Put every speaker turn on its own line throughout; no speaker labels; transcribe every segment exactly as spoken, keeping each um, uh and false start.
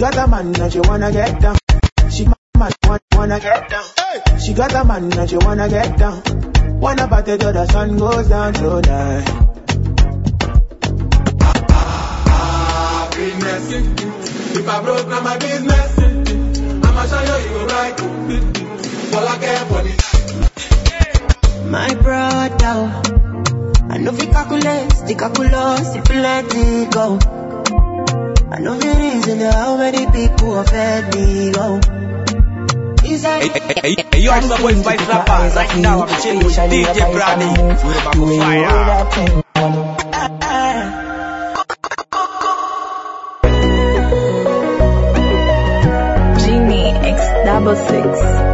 got a man and she wanna get down. She man wanna get down. She got a man and she wanna get down. Wanna party till the sun goes down tonight. Happiness. If I broke, now my business. I'ma show you you right. All I care for is
my brother. I know if you calculate, the calculus, if you let it go. I know the reason how many people have had me go.
Hey, hey, hey, hey, you are the boys by Rapper. Right now I'm chilling with D J Brady. We're about to fire.
Genie X double six.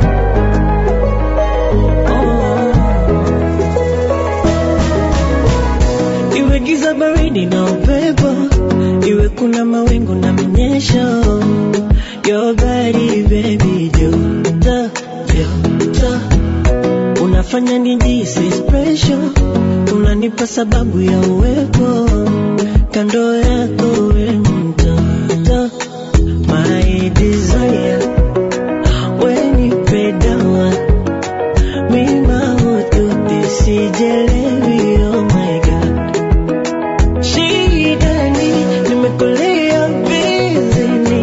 Oh. Iwe giza baridi na upepo, iwe kuna mawingu na minyesho. Your body baby joto, joto. Unafanya nijisi special, unanipa sababu ya uwepo. Kando yako we mtoto, my desire. When you pay down, me mahutu tisijelewi, oh my God. Shidani, nimekulea bizini.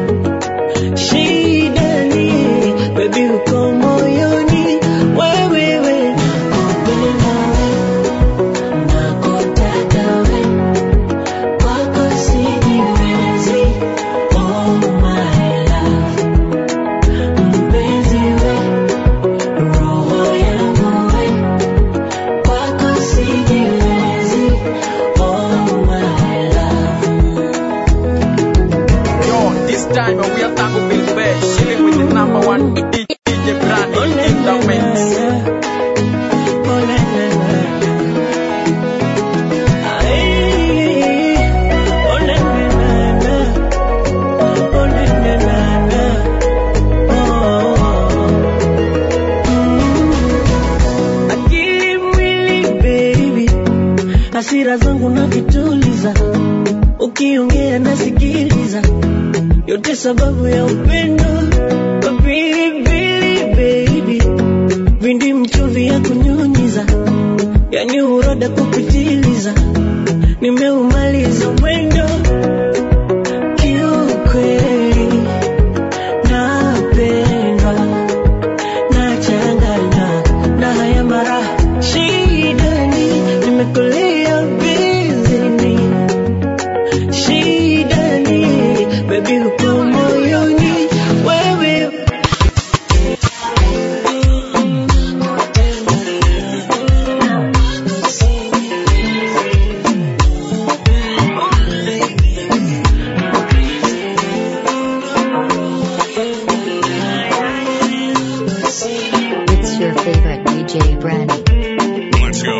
Shidani, baby uko moyoni. Wewe we, nakupenda we, nakutaka we. Kwako sijiwezi, oh my love. Mpenzi we, roho yangu we. Kwako sijiwezi, oh my love.
Yo, this time we are Tango Bill Bay, chilling with the number one D J Brady in the mix.
Oh na na na. Ay, oh na na na. Oh na na na. Oh. Akili mwili baby, hasira zangu na vituliza. Ukiongea nasikiliza, yote sababu ya upendo. Pilipili baby, vindi mchuvi ya kunyunyiza. Yani uroda kupitiliza, nimeumaliza mwendo. Kiukweli napendwa, nachanganya na haya mara. Shidani, nimekulea bizini. Shidani, baby uko moyoni. Wewe
It's your favorite D J Brandy.
Let's go.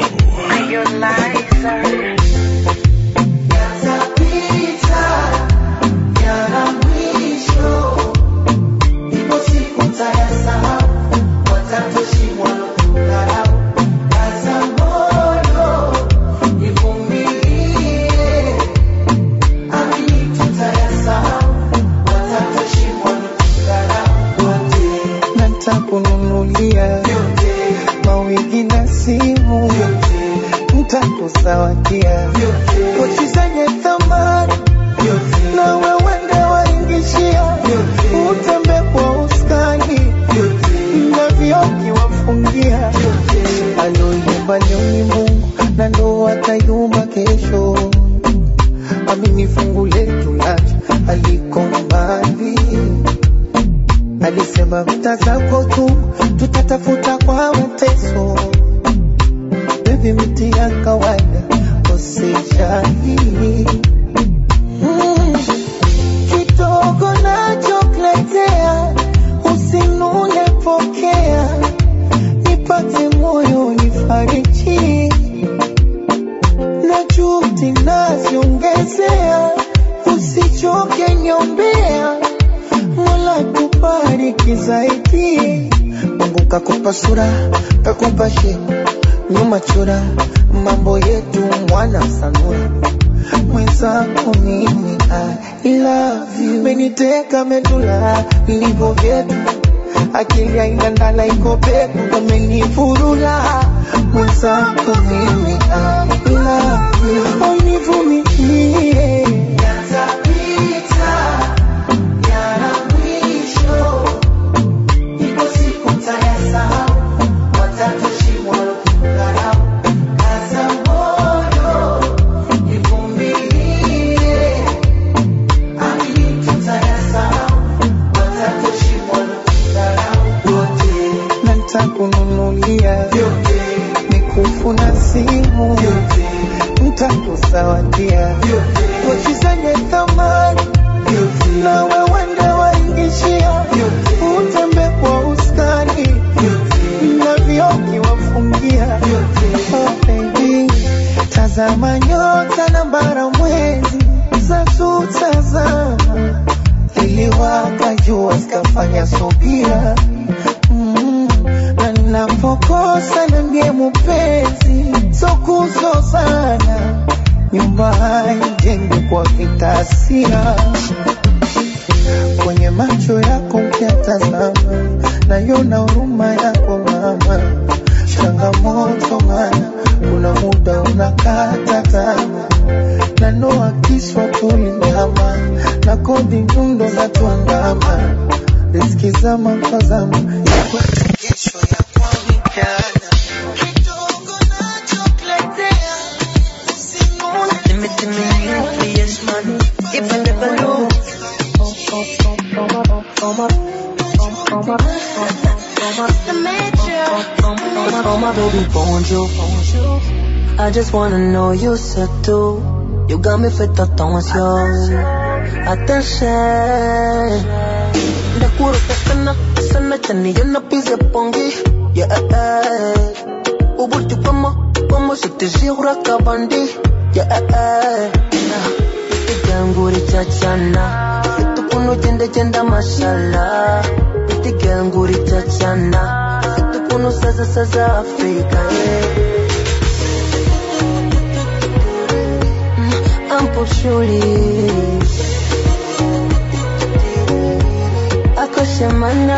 Nitakununulia mawigi na simu, nitakuzawadia pochi zenye thamani, na wewe ndio waingishia, utembe kwa uskani na vioki wafungia. Aloyumba leo ni Mungu na ndo atayumba kesho. Amini fungu letu lacha aliko mbali. Alisema vita zako tu tutatafuta kwa mateso. Baby miti ya kawaida usijali. Mm. Kidogo nachokuletea usinune, pokea. Nipate moyo nifariji, na juhudi naziongezea. Usichoke niombea, Mola kubariki zaidi. Mungu kakupa sura, kakupa shepu, nyuma chura, mambo yetu mwana sanura. mwenzangu mimi I love you. Meniteka medula vilivyo vyetu, akili haina ndala iko peku, umenifurula mwenzangu mimi I love you. Univumilie yatapita, yana mwisho, ipo siku tayasahau, watatoshimwa kukarau, kaza moyo nivumilie, amini tutayasahau, watatoshimwa kukarau, yote na nitakununulia, yote mikufu na simu, yote nitakusawadia, pochi zenye thamani, na wewe ndio waingishia, utembe kwa ustani, na vioki wafungia. Oh baby, tazama nyota na bara mwezi za tutazama, liliwaka jua zikafanya subira. Mm, na ninapokosa niambie mpenzi, so kuzozana, nyumba haijengwi kwa vitasia. Kwenye macho yako ukiatazama, naiona huruma yako mama. Changamoto mana, kuna muda unakata tamaa, na noa kiswa tulinyama, na kodi nyundo za tuandama. Riziki zama kwa zama, ya kwetu kesho ya kwa vijana. Kidogo na chokletea, simuna
Timmy, Timmy, you, yes man, if I never know. Oh my baby, bonjour. I just wanna know you said too. You got me fait attention. Attention. The kuro sana sana chani yana pise pongi. Yeah. Uburju kama kama siti zihura kabandi. Yeah. Ganguri chachana, itu kuno jenda jenda mashallah. Iti ganguri chachana, itu kuno saza saza Afrika. I'm pushuli, akoshamana.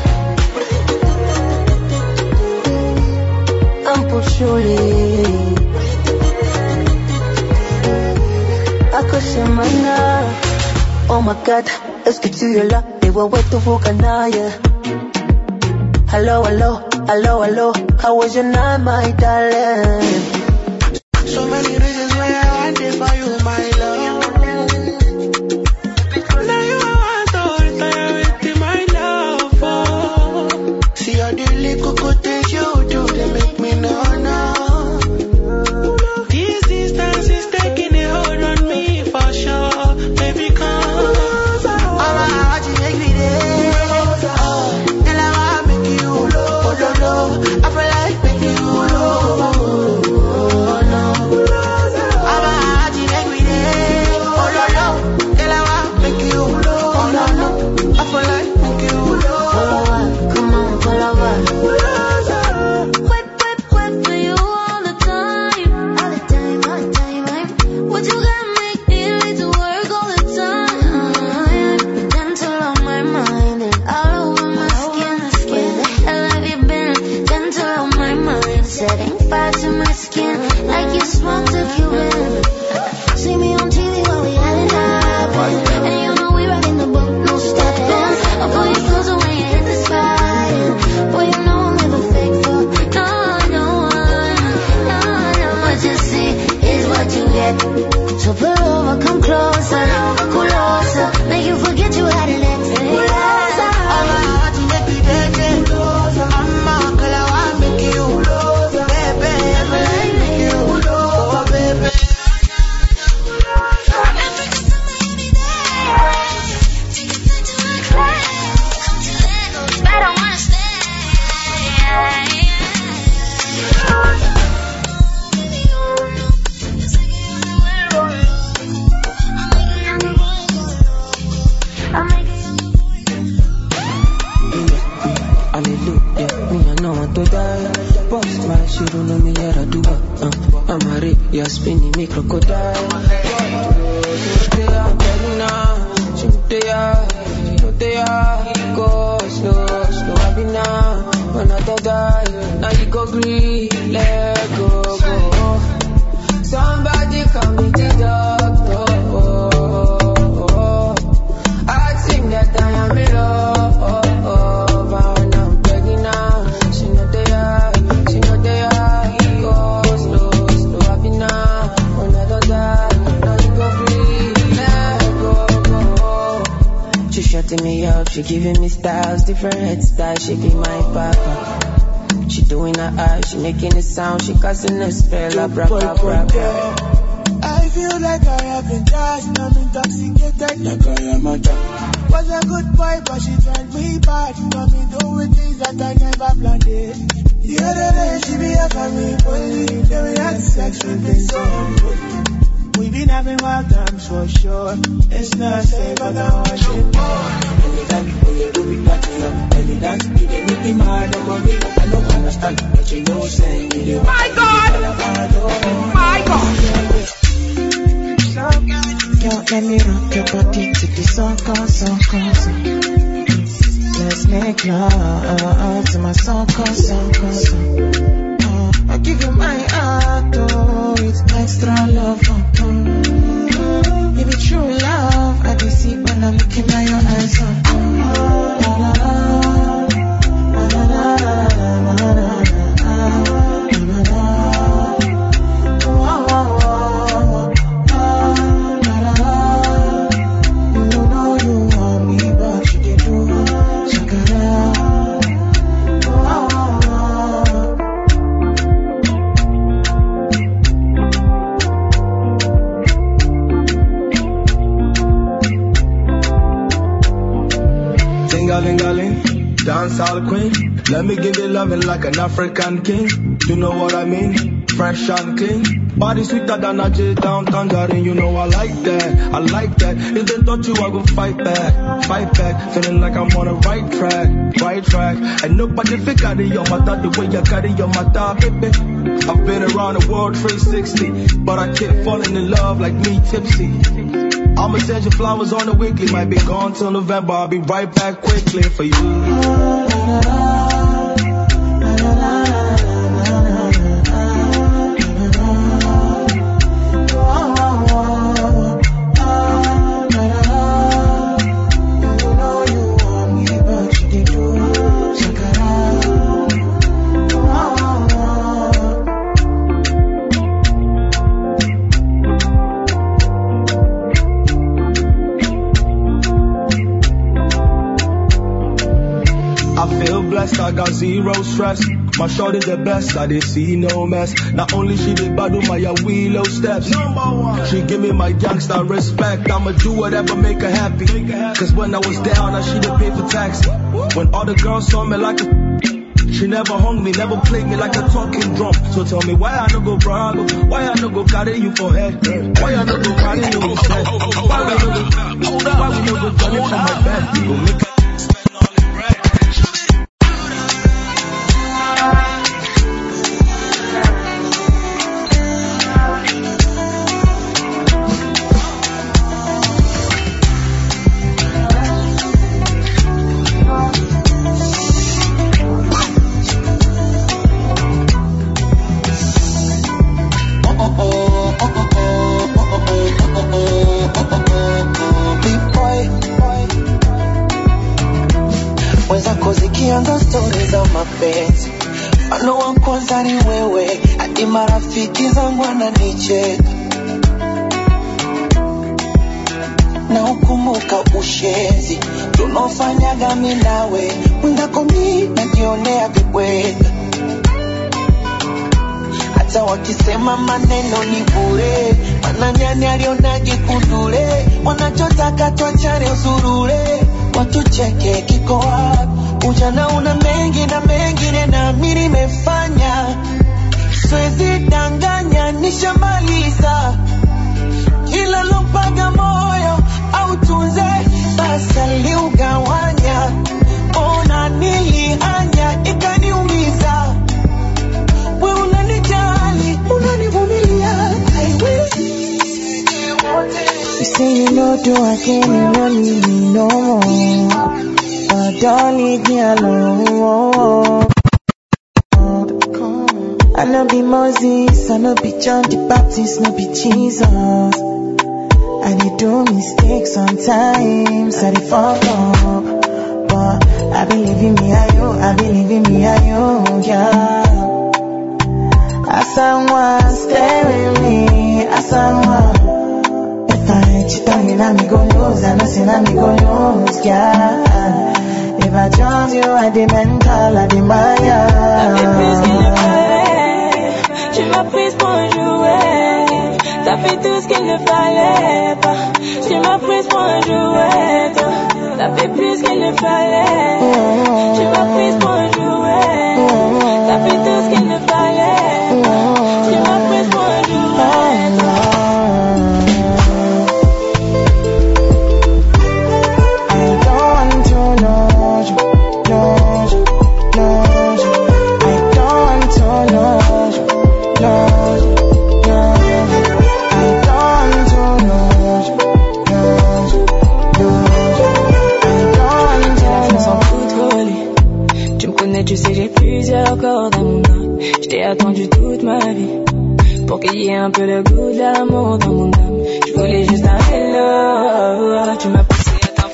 I'm pushuli. Oh my God, est-ce que tu es là? Et ouais ouais tu vois canaya. Hello, hello, hello, hello. How was your night, my darling?
so many reasons why I want it for you, my love. Now you want to retire with my love. Oh. See all the little good things you do, they make me know now. This distance is taking a hold on me for sure. Baby, come. Oh, my, what you make me there? Oh, then I want to make you low. Oh, no, no. I feel like making you low. Oh, no. Oh, my, what you make me there? Oh, no, no. Then I want to make you low. Oh, no, no. I feel like making you low.
Come on, pull over.
Wait, wait, wait for you all the time. All the time, all the time. What you got make me need to work all the time. Gentle on my mind and all over my skin. Where the hell have you been? Gentle on my mind, setting fire to my skin like you smoked a Cuban. See me on T V while we had it happen, and you know we rockin' the boat, no stepping. I'll pull you closer when you hit the spot. Boy, you know I'll never fake for no, no one, no, no. What you see is what you get. So pull over, come closer, closer, make you forget you had an ex. Closer.
Oh, my, what you make me there? Closer. I'm a girl, I want to make you low. Baby, I feel like make you low. Oh, baby.
you don't know me, yeah, I do uh, I'm a rip, you're spinning me crocodile. I'm begging now, Chintea, Chintea, go slow, slow, I be now, when I die, now you go green, let go, go. Somebody come me the doctor, I think that I am in love, and I'm begging now, she know they are, she know they are, go slow, slow, I be now, when I die, now you go free, let go, go. She shutting me up, she giving me styles, different head styles, she be my papa. She doing her eyes, she making it sound, she casting a spell, a bra bra bra bra.
I feel like I have been charged, I'm intoxicated like I am a drug. Was a good boy, but she turned me bad. Got me doing things that I never planned it. The other day, she be having me bully. Then we had sex, we been so good. We been having wild times for sure. It's not safe, but I want you more. Anytime when you do it, back it up. Any dance, you get me mad over me. I don't understand, but you know, saying you do.
My God! My God!
Yo, let me rock your body to the song, song, song, song. Let's make love to my song, song, song, song. Uh, I give you my heart, oh, it's extra love. Uh, Give it true love, I can see when I'm looking at your eyes. Uh, la, la, la, la, la, la, la, la, la.
Dance all queen, let me give you loving like an African king. You know what I mean? Fresh and clean. Body sweeter than a J down tangerine. You know I like that, I like that. If they thought you, I would fight back, fight back. Feeling like I'm on the right track, right track. And nobody fit carry your matter the way you carry your matter, baby. I've been around the world three sixty, but I keep falling in love like me tipsy. I'ma send you flowers on the weekly. Might be gone till November. I'll be right back quickly for you. I got zero stress. My shorty's the best, I didn't see no mess. Not only she did badu my willow steps. Number one. She give me my gangsta respect. I'ma do whatever make her happy. Cause when I was down, I should've paid for taxi. When all the girls saw me like a she never hung me, never played me like a talking drum. So tell me why I no go bravo, why I no go carry you for head, why I no go carry you instead, why we no go, why we no go done it from my bed. You go make ni wewe, hadi marafiki zangu wananicheka. Na ukumbuka ushenzi tunaofanyaga mimi nawe, mwendako mimi najionea vibweka. Hata wakisema maneno ni bure, mananyani alionaje kudule, wanachotaka tuachane usurule, watucheke kiko wapi. Ujana una mengi na mengine na mimi nimefanya, siwezi danganya nishamaliza. Kila lopaga moyo au tunze basa liugawanya, ona nilihanya ikaniumiza. Wewe
do again, you don't need me no more. But don't leave me alone. I no be Moses, I no be John the Baptist, no be Jesus. I dey do mistakes sometimes, I dey fuck up. But I believe in me, I yo, I believe in me, I yo, yeah. As someone stay with me, as someone. If I cheat on you, now me go lose, I know say now me go lose, yeah. If I trust you, I dey mental, I dey maya.
Tu m'as prise pour un jouet, t'as fait tout ce qu'il ne fallait pas. Tu m'as prise pour un jouet, toi, t'as fait plus qu'il ne fallait. Tu m'as prise pour un jouet, t'as fait tout ce qu'il ne fallait pas. Tu m'as prise pour un jouet, toi.
I don't want to lose you, lose you, lose you. I don't want to lose you. Lose, lose, I don't to lose, lose, lose, I don't to
lose. Sans contrôler, tu me connais, tu sais j'ai plusieurs cordes à mon âme. Je t'ai attendu toute ma vie pour qu'il y ait un peu de goût de l'amour dans mon âme. Je voulais juste un hello, tu m'as poussé à t'en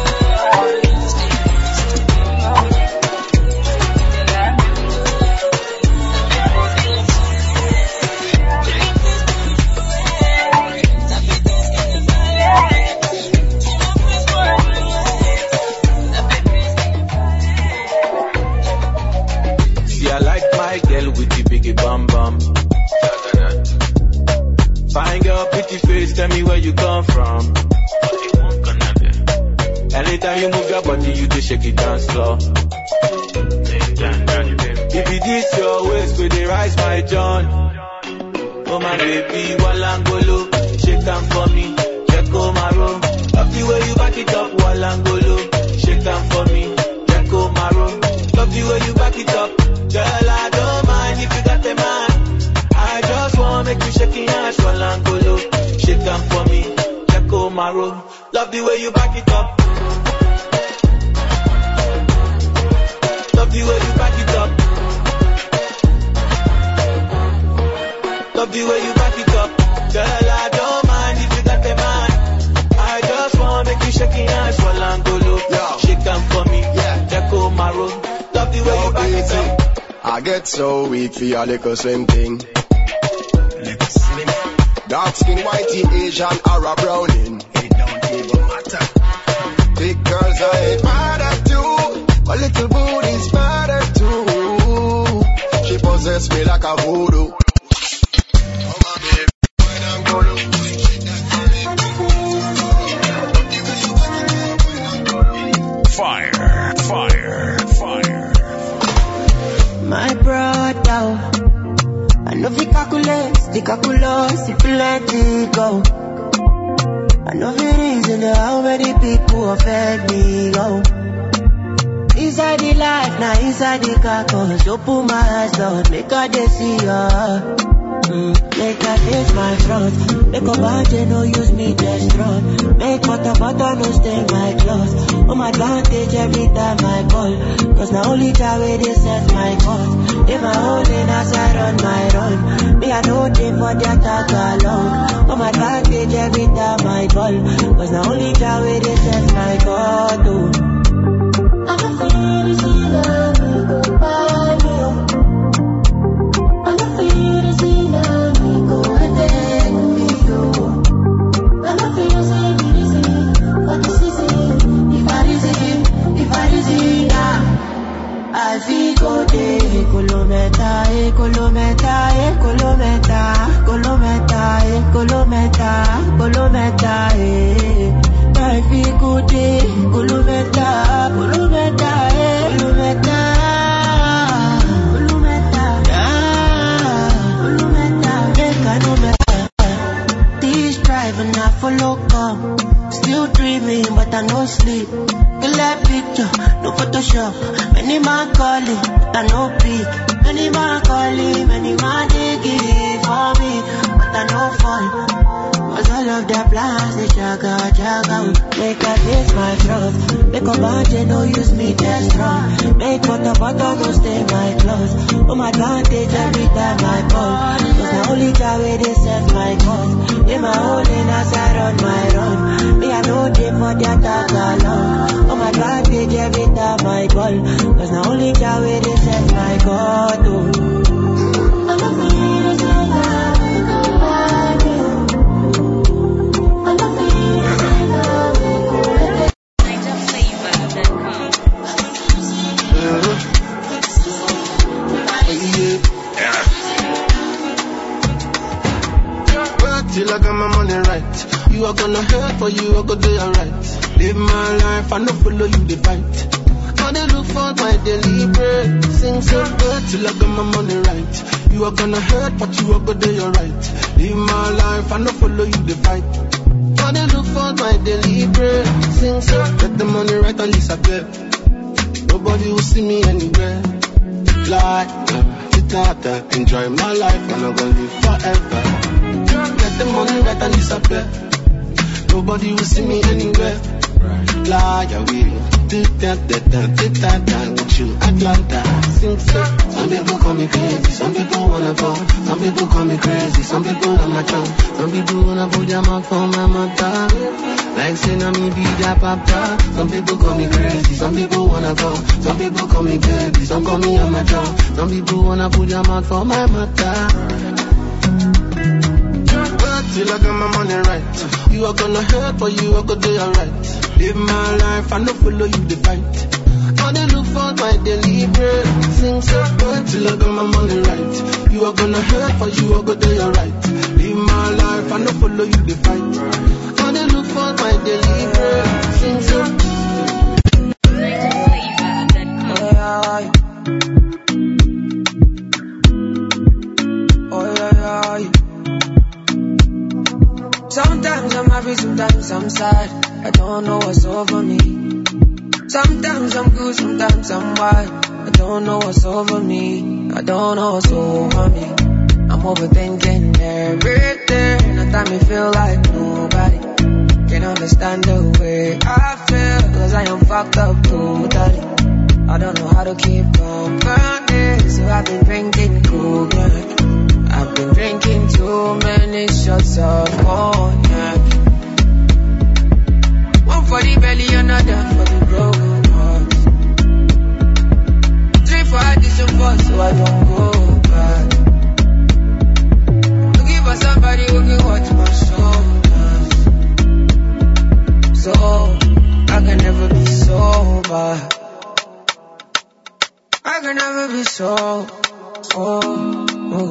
bum bum. Fine girl, pretty face, tell me where you come from. Anytime you move your body, you do shake it down slow. If it is your waist, will they rise my John? Oh my baby, Walangolo, shake down for me, check on my room. Love the way you back it up, Walangolo, shake down for me, check on my room. Love the way you back it up, girl, I don't mind if you got the man. I just wanna make you shake your hands, Walangolo, shake down for me, check on my room. Love the way you back it up. Love the way you back it up. Love the way you back it up. Girl, I don't mind if you got the man. I just wanna make you shake your hands for Langolo. Shake them for me, yeah. Deco my room. Love the way Yo, you back it up.
I get so weak for your little slim thing. Dark skin, whitey, Asian, Arab, browning. It don't even matter. Big girls I ain't mad at you. A little booty's better too. She possess me like a voodoo. Oh my baby, when I'm gonna
fire, fire, fire.
My brother, I know we calculate, the calculus, if you let it go. I know the reason how many people offend me, go. Inside the life, now inside the carcass. Open my eyes, Lord, make her they see ya. Mm, make her face my front. Make a bad, no use me destroy. Make butter, butter, no stain my clothes. Oh my advantage every time I call. Cause now only that way they set my cause. If I hold in as I run my run. Me I know they for the attack alone. Oh my advantage every time I call. Cause now only that way they set my cause. Oh. I can feel it, see love, we go by me. I can feel it, see love, we go and take me go. I can feel it, see me, see, but this is it. If I is it, if I is it now, I feel go day. Kolometa, eh, kolometa, eh, kolometa, kolometa, eh, kolometa, kolometa, eh. I feel good day, kolometa, kolometa, eh, kolometa, kolometa, ah, kolometa, make I know better. This driving I follow come, still dreaming but I no sleep. Clear picture, no Photoshop. Many man calling, but I no pick. Many man calling, many man digging for me, but I no fall. Cause all of their plans, they jaga, jaga. out, make I face my flaws. Make a band, no use me just strong. Make butter, butter, no stay my clothes. Oh my advantage every time I call. Cause the only time where they set my cause. In my hole in as I run my run. Me I know they for the attack alone. Oh my advantage every time I call. Cause the only time where they set my God. Oh.
Till I got my money right, you are gonna hurt for you, I go do alright. Live my life, I no follow you the fight. All they look for my daily bread. Sing so good till I got my money right. You are gonna hurt, but you are go do alright. Live my life, I no follow you the fight. All they look for my daily bread. Sing so get the money right, at least I get. Nobody will see me anywhere. Like, uh, enjoy my life, and I'm gonna live forever. Get the money right and disappear. Nobody will see me anywhere. Lie, I will. With you, Atlanta. Sing so. Some people call me crazy. Some people wanna go. Some people call me crazy. Some people on my tongue. Some people wanna put their mouth on my mouth. Like saying I'm me be that papa. Some people call me crazy. Some people wanna go. Some people call me baby. Some call me on my tongue. Some people wanna put their mouth on my mouth. Till I got my money right. You are gonna hurt, but you are gonna do alright. Live my life, I no follow you the fight. All they look for my daily bread. Sing so good till I got my money right. You are gonna hurt, but you are gonna do alright. Live my life, I no follow you the fight. All they look for my daily bread. Sing so.
Sometimes I'm happy, sometimes I'm sad. I don't know what's over me. Sometimes I'm good, sometimes I'm wild. I don't know what's over me. I don't know what's over me. I'm overthinking everything. At time me feel like nobody can understand the way I feel. Cause I am fucked up totally. I don't know how to keep company. So I've been drinking cognac. I've been drinking too many shots of cognac. One for the belly, another for the broken heart. Three for addition, but so I don't go back. Looking for somebody who can watch my shoulders. So I can never be sober. I can never be so. Oh, oh.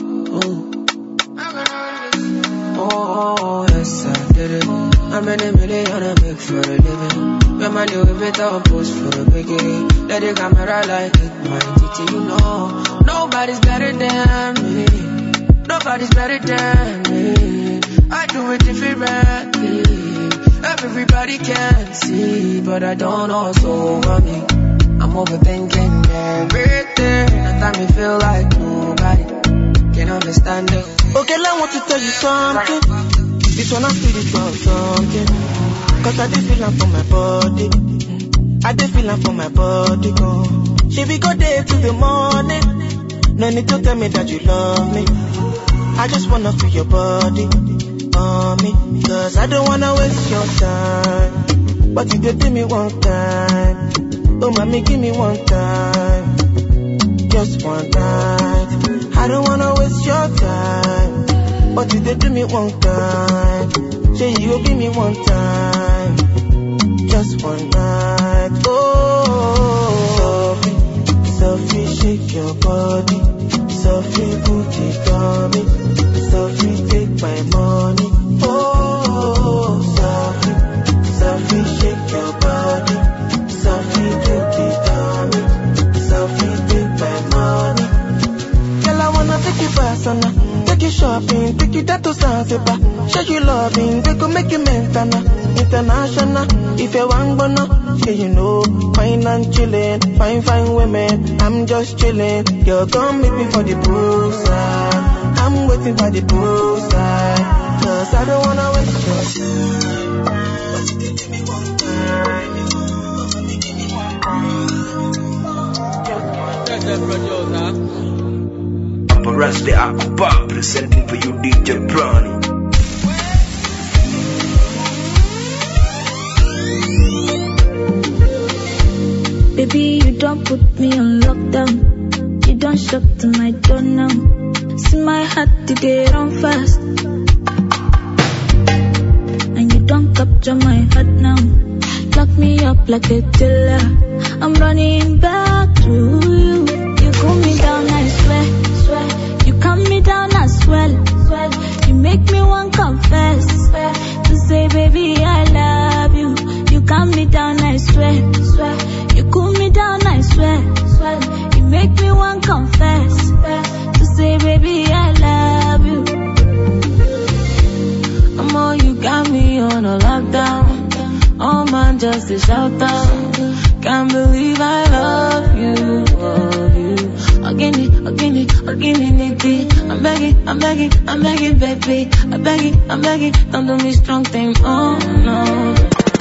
Oh, yes, I did it. I'm in a million I make for a living. When my Louis Vuitton post for a biggie. Let the camera like it, my titty, you know. Nobody's better than me. Nobody's better than me. I do it differently. Everybody can see, but I don't know what's over me. I'm overthinking everything. At time me feel like nobody can understand it.
Okay, I want to tell you something. This one I'm spiritual something. Cause I did feel it for my body. I did feel it for my body, gone. She be go there till the morning. No need to tell me that you love me. I just wanna feel your body on me. Cause I don't wanna waste your time. But you did give me one time. Oh mommy, give me one time. Just one night. I don't wanna waste your time. But you did do me one time. Say you go give me one time. Just one night. Oh, Sophie, Sophie, shake your body. Sophie, put it on me. Sophie, take my money. Oh, Sophie, Sophie, shake your body. Sophie, put it on me. Sophie, take my money. Girl, I wanna take you personal. Take you shopping, take you that to Zanzibar. Show you loving, they could make you mental, international. If you want bono, yeah you know, fine and chillin', fine fine women. I'm just chillin', girl come meet me for the poolside. I'm waiting for the poolside, cause I don't wanna waste your
Paparazzi Akuba presenting for you D J Brownie.
Baby, you don't put me on lockdown. You don't shop to my door now. See my heart today run fast. And you don't capture my heart now. Lock me up like a killer. I'm running back to you. You cool me down, I swear, swear. You calm me down as well, well. You make me want confess, swear. To say, baby, I love you. You calm me down, I swear, swear. You cool me down, I swear, swear. You make me want confess, swear. To say, baby, I love you. I'm all you got me on a lockdown. Oh man, just a shout out. Can't believe I love you, love you. Again, again, again, again. I'm begging, I'm begging, I'm begging, baby. I'm begging, I'm begging. Don't do me strong thing, oh no.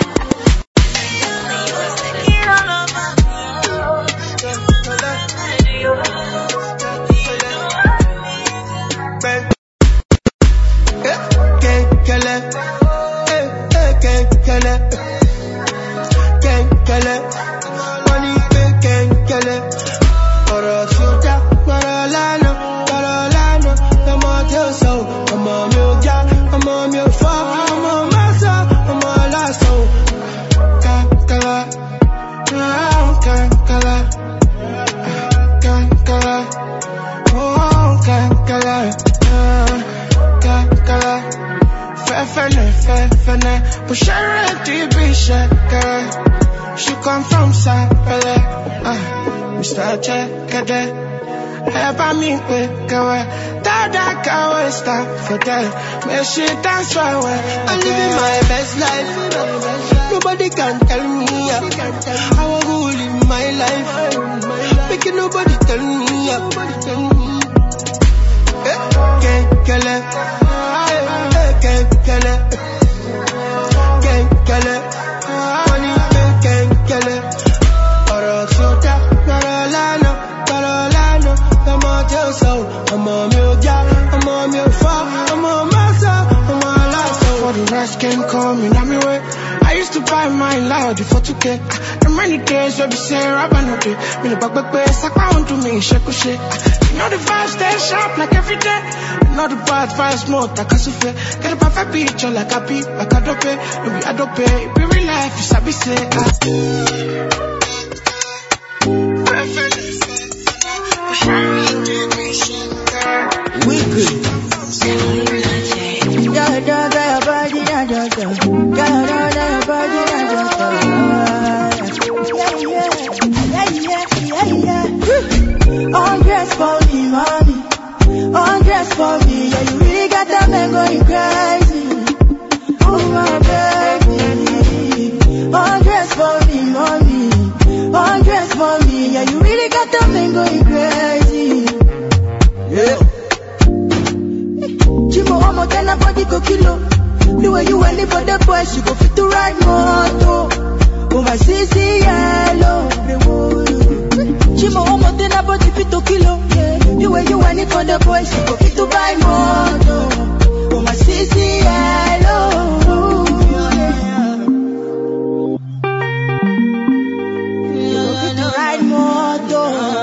She come from Sapele, uh, Mister Chekade. Eba mi pe kawe, dada kawe stop for that. Make she dance for way. I'm living my best life. Nobody can tell me how I will live my life. Making nobody tell me how. Can't kill it. Can't kill it. Can't kill it. I'm on your job, I'm on your phone, I'm on myself, I'm on life. For the rest came coming on me way. I used to buy my loud for two K. The many days where we say Rabba no day. Me no back back back, I want to me shake shake. You know the vibe stay sharp like every day. You know the bad vibes more like a souffle. Get a perfect picture like a beat, like a dope. No be a dope, it be real life, you sabi say.
We good. Yeah, yeah, yeah, body, yeah, yeah, yeah, yeah, yeah, body, yeah, yeah, yeah, yeah, yeah, yeah. All dress for me, mommy. All dress for me, yeah, you really got that man going crazy. Oh my baby. All dress for me, mommy. All dress for me, yeah, you really got that man going crazy. Yeah. Chimo omo tena body go kilo. The way you want it for the boys, you go fit to ride moto. Oh my sissy yellow. Chimo omo tena body fit to kilo. The way you want it for the boys, you go fit to buy moto. Oh my sissy yellow. You go fit to ride moto.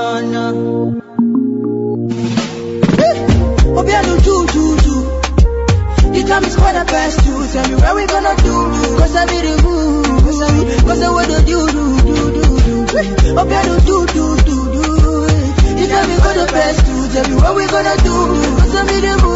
Obiano do do do. The time is for the best to tell me what we gonna do. Cause I be the who. Cause I what do do do do do do. Obiano do do do do. The time is for the best to tell me what we gonna do. Cause I be the who.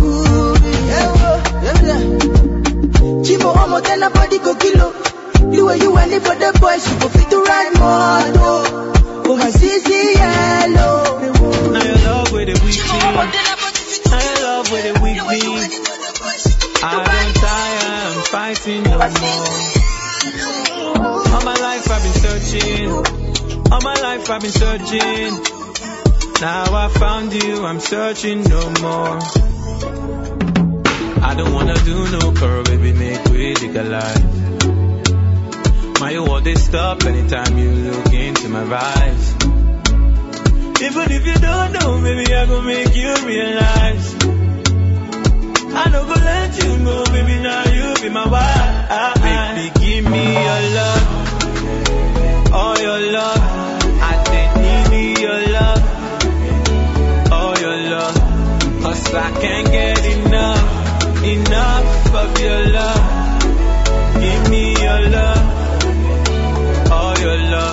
Chimo omo tena body go kilo. The way you want it for the boys, you go fit to ride moto. Oh my sissy yellow.
Now your love with it weak me. Now your love with it weak me. I don't tire, I'm fighting no more. All my life I've been searching. All my life I've been searching. Now I found you, I'm searching no more. I don't wanna do no curl, baby, make we legalize. My world they stop anytime you look into my eyes. Even if you don't know, baby, I gon' make you realize. I don't go let you go, baby, now you be my wife. Baby, give me your love, all your love. I say need me your love, all your love. Cause I can't get enough, enough of your love. Give me your love, all your love.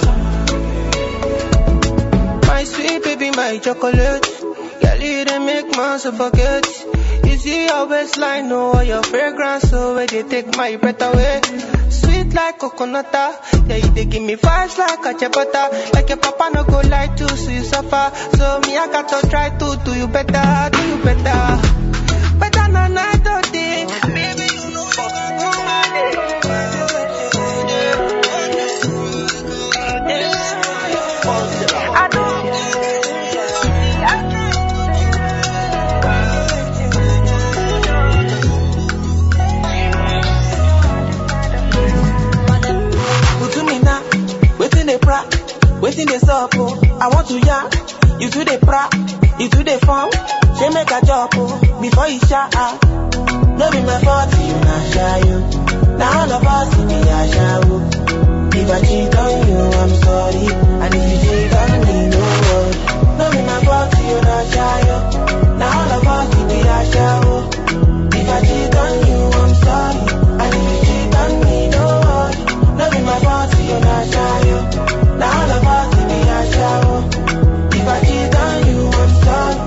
My sweet baby, my chocolate. Girl, you done make man suffocate. You see your waistline, know all your fragrance, so where they take my breath away. Sweet like coconut, yeah, you they give me vibes like a chapata. Like your papa no go lie to, so you suffer. So me, I got to try to do you better, do you better. Better than night or day, baby, you know you got to manage. I know. Waiting they stop, oh. I want to ya. You do the pra, you do the phone. They make a job, oh. Before you shout out. No be my fault, you not shy, you. Now all of us in the shower. If I cheat on you, I'm sorry. And if you cheat on me, no worry. No be my fault, you not shy, you. Now all of us in the shower. If I cheat on you, I'm sorry. And if you cheat on me, no worry. No be my fault, you not shy, you. Now all of us in the shower. If I cheat on you, I'm sorry,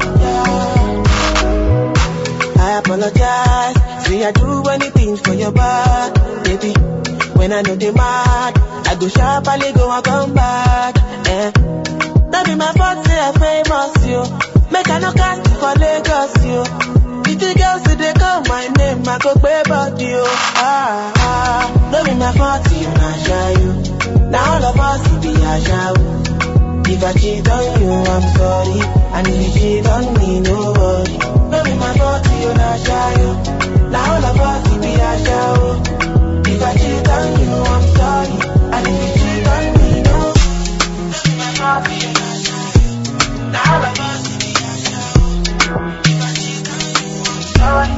yeah. I apologize. Say I do anything for your back, baby. When I know they mad, I go sharply go and come back, eh. That be my fault, say I famous, yo. Make I no cast for Lagos, yo. Pretty girls, say they call my name, I go pay about you, ah, ah. That be my fault, you not shy, you. Now all of us will be a shower. If I cheat on you, I'm sorry. And if you cheat on me, no worry. No be my fault, you not shy. Now all of us will be a shower. If I cheat on you, I'm sorry. And if you cheat on me, no. No be my fault, you not shy. Now all of us will be a shower. If I cheat on you, I'm sorry.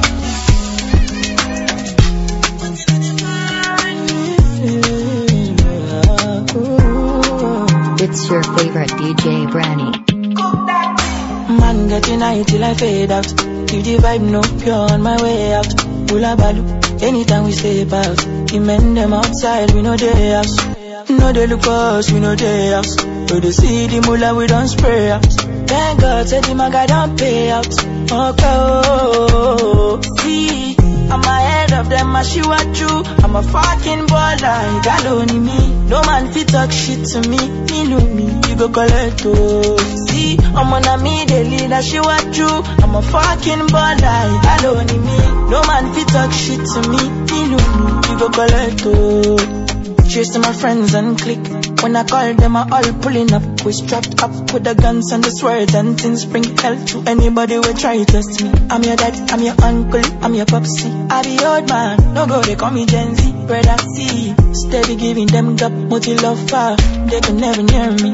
It's your favorite D J Branny.
Man getting high till I fade out. Keep the vibe no pure on my way out. Pula balu, anytime we step out. The men them outside, we know they house. No they look us, we know they house. So they see the mullah, we don't spray out. Thank God, said the maga don't pay out. Okay, oh, see, I'm ahead of them, I see what you. I'm a fucking baller, you got only me. No man fit talk shit to me, me know me, you go collect, oh. See, I'm on a me, they lead, I see what you. I'm a fucking baller, you got only me. No man fit talk shit to me, me know me, you go collect, oh. Cheers to my friends and click. When I call them, I all pulling up. We strapped up with the guns and the swords and things. Bring hell to anybody who try to test me. I'm your dad, I'm your uncle, I'm your popsy. I be old man, no go, they call me Gen Z. Bread and see, steady giving them gap, multi love far. They can never near me.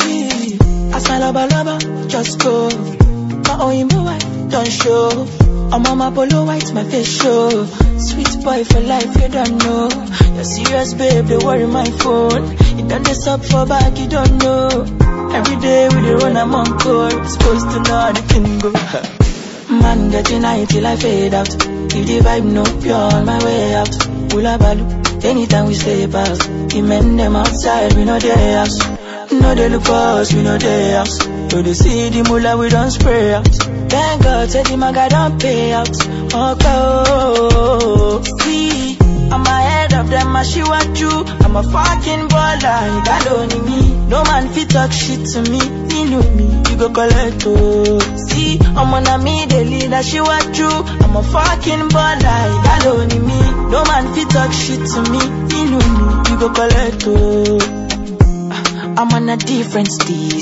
I smile lava lava, just go. My own boy, don't show. I'm on my polo white, my face show. Sweet boy for life, you don't know. You're serious, babe, they worry my phone. You done this up for back, you don't know. Every day we dey run, I'm on call. Supposed to know how the thing go. Man getting high till I fade out. If the vibe no pure on my way out. Pula balu, anytime we step out. The men them outside, we know they house. No they look for us, we know they house. So they see the mullah, we don't spray out. Thank God, said the maga don't pay out. Okay, oh, see, I'm ahead of them, I see what you. I'm a fucking baller, you got only me. No man fit talk shit to me, me know me, you go collect, oh. See, I'm on a me, they lead, I see what you. I'm a fucking baller, you got only me. No man fit talk shit to me, me know me, you go collect, oh. I'm on a different steez.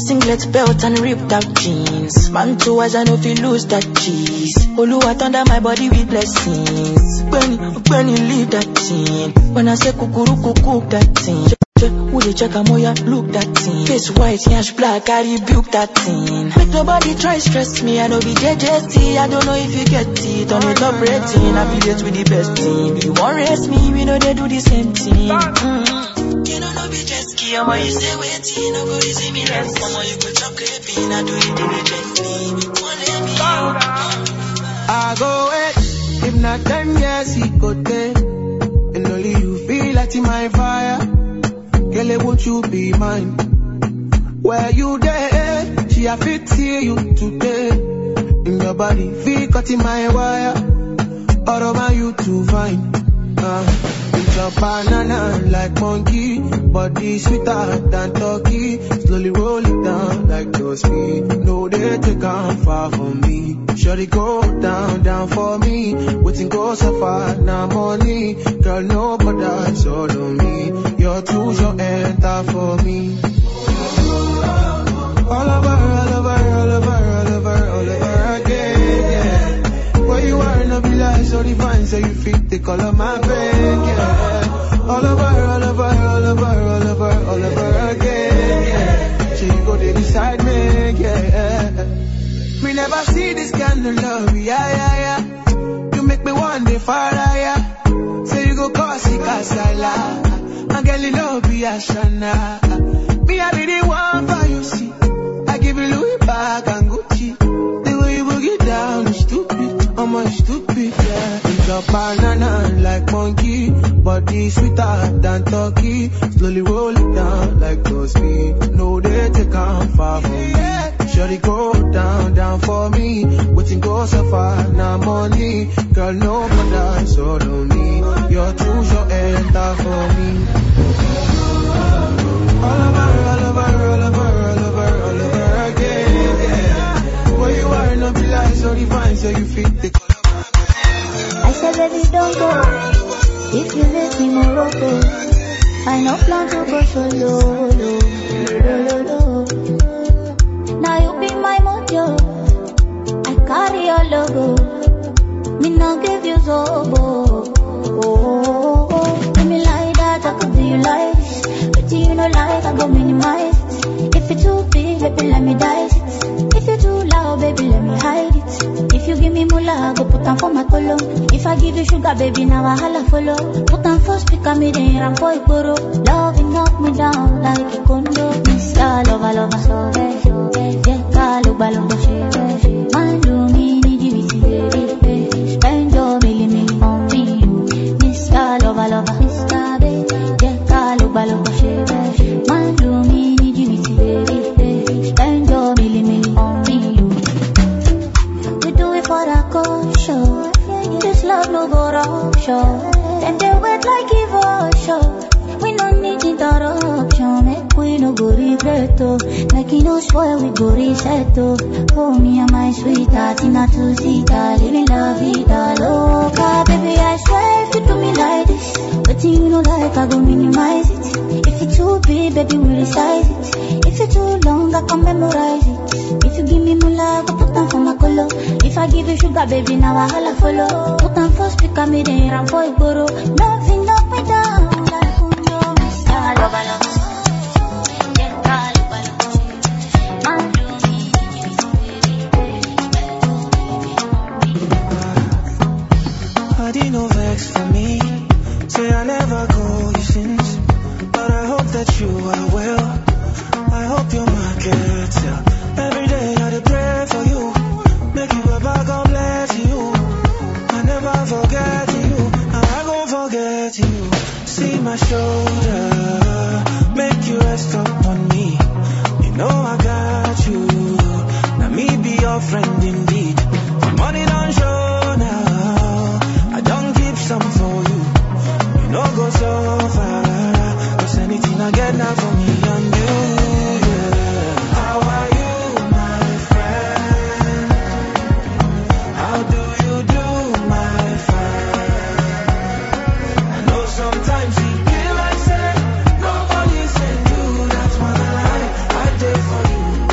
Singlet belt and ripped out jeans. Man too as I know if you lose that cheese. Oluwa thunder my body with blessings. When, when you leave that thing. When I say kukuru cook that thing. Who they check a moya, look that thing. Face white, yash black, I rebuke that thing. Make nobody try stress me, I know be J J T. I don't know if you get it, on the top rating. Affiliate with the best team. You want rest me, we know they do the same thing. Mm-hmm. You know no be jet ski, I'm you say waiting. No go see me rest, come on you go chop crepin. I do it diligently. One let me
I go wait, if not ten years he go take. And only you feel like in my fire. Girl, won't you be mine? Where you there? She a fit see you today. In your body, feel cut in my wire. All over you to find. Uh, it's a banana like monkey. Body sweeter than turkey. Slowly roll it down like your speed. No, they take on far from me. Shorty go down, down for me. Waiting go so far, now money. Girl, no that's all on me. You're too short, enter for me. All over, all over, all over, all over, all over again, yeah. Where you are, no be like so divine. So you fit the color my bed, yeah. All over, all over, all over, all over, all over again, yeah. So you go there beside me, yeah. Me never see this kind of love, yeah, yeah, yeah. You make me one day far higher. Say you go cause it casala. And girl, you know be a shana. Me I be the one for you, see. I give you Louis bag and Gucci. The way you boogie down is stupid. I'm a stupid, yeah. It's a banana like monkey. Body sweeter than turkey. Slowly roll it down like those speed. No, they take on far from me. Shorty go down, down for me. Waiting go so far, now money. Girl, no that's all on me. You're too short, enter for me. All over, all over, all over, all over, all over again, yeah. Where you are, no be like so divine, so you fit the color.
I said, baby, don't go. If you let me Morocco, I no plan to go solo, lo, lo, lo, lo. Now you be my mojo, I carry your logo. Me now give you zobo. Oh, oh, oh. Give me like that, I could do you like this. But you know like I go minimize it. If it's too big, baby, let me dice it. If you're too loud, baby, let me hide it. If you give me moolah, go put on for my column. If I give you sugar, baby, now I holla follow. Put on first, pick up me there and boy borrow. Love and knock me down like a condo. Miss ya, lova, lova, so very. Yeah, ka, loba, loba, she, man, do me, need you, it's very. Spend your milli, milli on me. Miss ya, lova, lova, miss ya, baby. Yeah, ka, loba, loba, she, man, do me, need you, it's very. Spend your milli, milli on me. We do it for the culture. This love no go wrong, sure. Then they wait like evolution. We no need interruption. Make we no go regret, oh. Like you know, spoil we go reset, oh. Oh, me and my sweetheart, in a two-seater, living la vida loca. Baby, I swear if you do me like this, but you know like I go minimize it. If it's too big, baby, we resize it. If it's too long, I can memorize it. If you give me moolah, go put on for my color. If I give you sugar, baby, now I holla follow. Put on first, pick up me there and boy borrow. Nothing knock me down like uno. Miss ya, lova, lova. Yeah, ka, lova, lova. Man, do me,
I didn't know vex for me. Say I never go you since, but I hope that you are well. I hope your market sell. Every day I dey pray for you. Make you Baba God bless you. I never forget you. I gon' forget you. See my shoulder, make you rest up on me. You know I got you. Now me be your friend indeed. The money don't show now. I don't keep some for you. You know go so far. Cause anything I get now for me and you. How are you, my friend? How do you do, my friend? I know sometimes you feel like say nobody said you. That's when I lie, I did for you.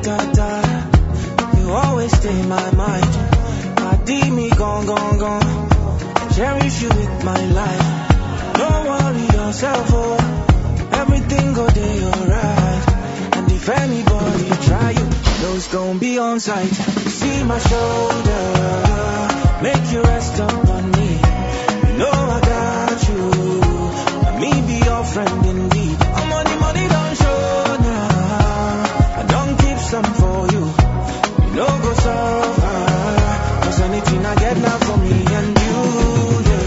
da da. You always stay in my mind. I deem me gone, gone, gone. Cherish you with my life. Don't worry yourself, oh. Everything go day alright. And if anybody try you, know it's gonna be on sight. See my shoulder, make you rest upon me. You know I got you. Let me be your friend indeed. I'm on the money, don't show now. I don't keep some for you. You know go suffer. Cause anything I get now for me and you, yeah.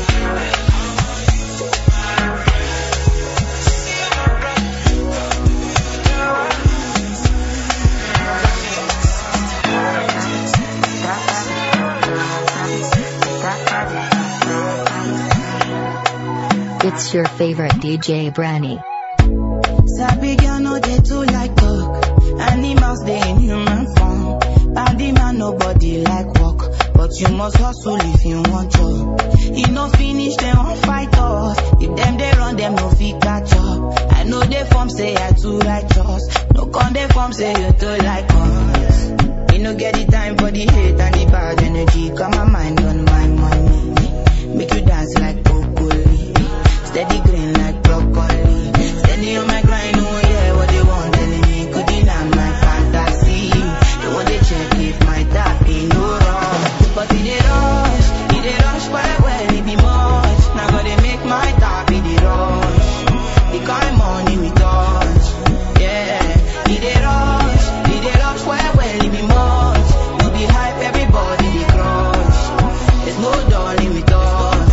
It's your favorite D J Branny.
Sabi girl no dey too like talk. Animals they in human form. Bandy man nobody like walk. But you must hustle if you want job. If no finish them won't fight us. If them they run them no fit catch up. I know they form say I too righteous. No con they form say you too like us. You no get the time for the hate and the bad energy. Got my mind on my money. Make you dance like broccoli. Steady green like broccoli. Steady on my grind, oh yeah, what they want telling me. Could deny my fantasy. They want to check if my tap ain't no wrong. But it dey rush, it dey rush, but well, it be much. Now gotta make my tap in the rush. The kind money we touch, yeah. It dey rush, it dey rush, well, well, it be much. No be hype, everybody dey crush. There's no darling we touch.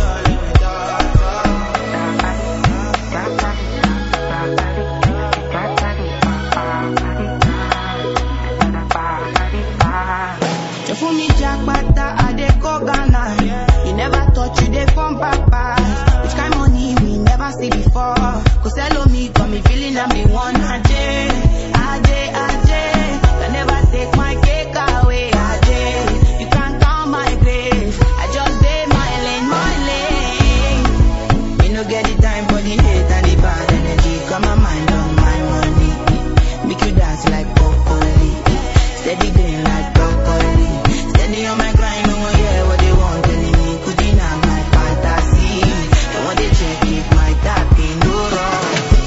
You never thought you dey from papa. Which kind money we never see before. Cause hello me, got me feeling I'm the one. Ajay, Ajay, Ajay. Can never take my cake away. Ajay, you can't count my grace. I just did my lane, my lane. You no get the time for the hate and the bad energy. Got my mind on my money. Make you dance like broccoli. Steady green like broccoli. Steady on my grind, oh yeah, what they want telling me. Could deny my fantasy. They want to check if my tap ain't no wrong.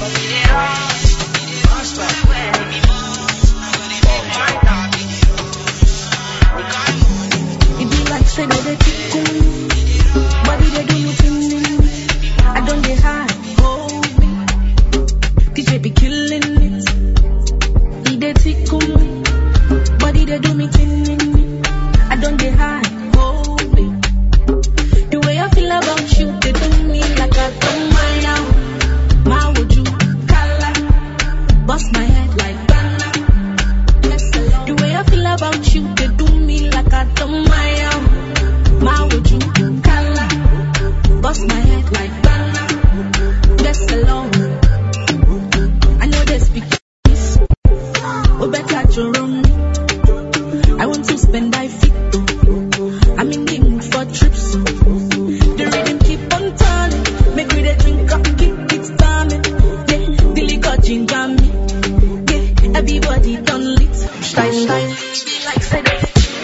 It be like straight out the chicken. Body they do me thing. I don't get high, oh me. D J be killing it. He they tickle me. Body they do me thing. I don't get high, oh me. The way I feel about you, they do me like I don't mind now. My would you color? Bust my head like banana. The way I feel about you, they do me like I don't mind now. My would you color? Bust my head like banana. That's alone. I know they speak this. Oh, better to run. I want to spend my feet. I'm in the mood for trips. The rhythm keep on turning. Make me the drink up, keep it starting. Yeah, the liquor ginger me. Yeah, everybody done lit. Stein, stein. Like said it.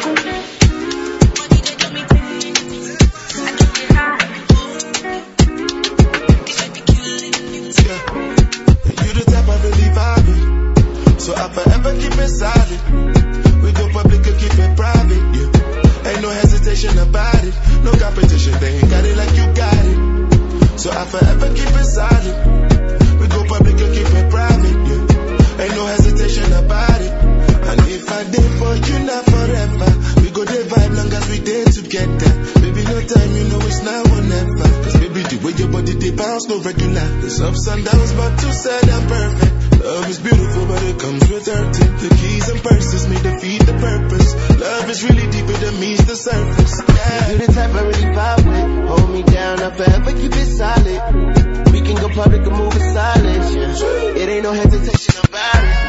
You the type I really vibe with. So I forever keep it solid. We go public and keep it private, yeah. Ain't no hesitation about it. No competition, they ain't got it like you got it. So I forever keep it solid. We go public and keep it private, yeah. Ain't no hesitation about it. And if I did for you, not forever. We go there vibe long as we did together. Baby, no time, you know it's now or never. Cause baby, the way your body they bounce, no regular. There's ups and downs, but two said I'm perfect. Love is beautiful, but it comes with hurting. The keys and purses may defeat the purpose. Love is really deeper than meets the surface. Yeah.
You the type I really vibe with. Hold me down, I forever keep it solid. We can go public and move in silence. Yeah. It ain't no hesitation about it.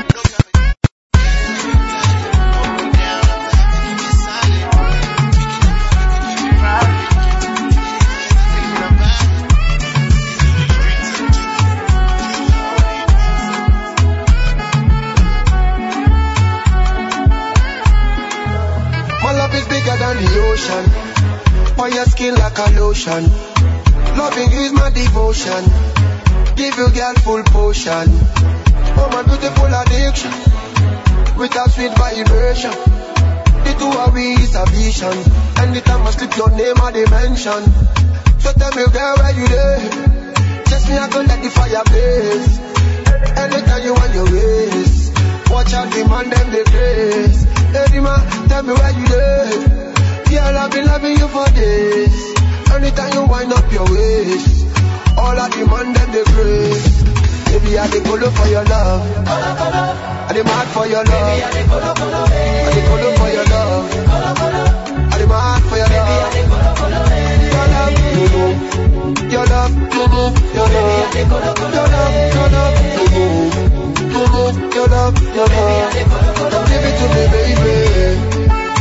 ocean. On your skin like a lotion. Loving you is my devotion. Give you girl full potion. Oh my beautiful addiction. With a sweet vibration. The two of we is a vision. Anytime I slip your name I dimension. So tell me girl where you there. Just me I go let the fire blaze. Anytime you want your ways. Watch out the man them the grace. Hey man, tell me where you there. Girl, I've been loving you for days. Anytime you wind up your waist, all I demand them the grace. Baby, I dey follow for your love. I dey mad for your love. I dey follow for your love. I dey mad for your love. Your love, no no. Your love, no no. Your love, your love, your love, no no. No no. Your love, your love. Give it to me, baby.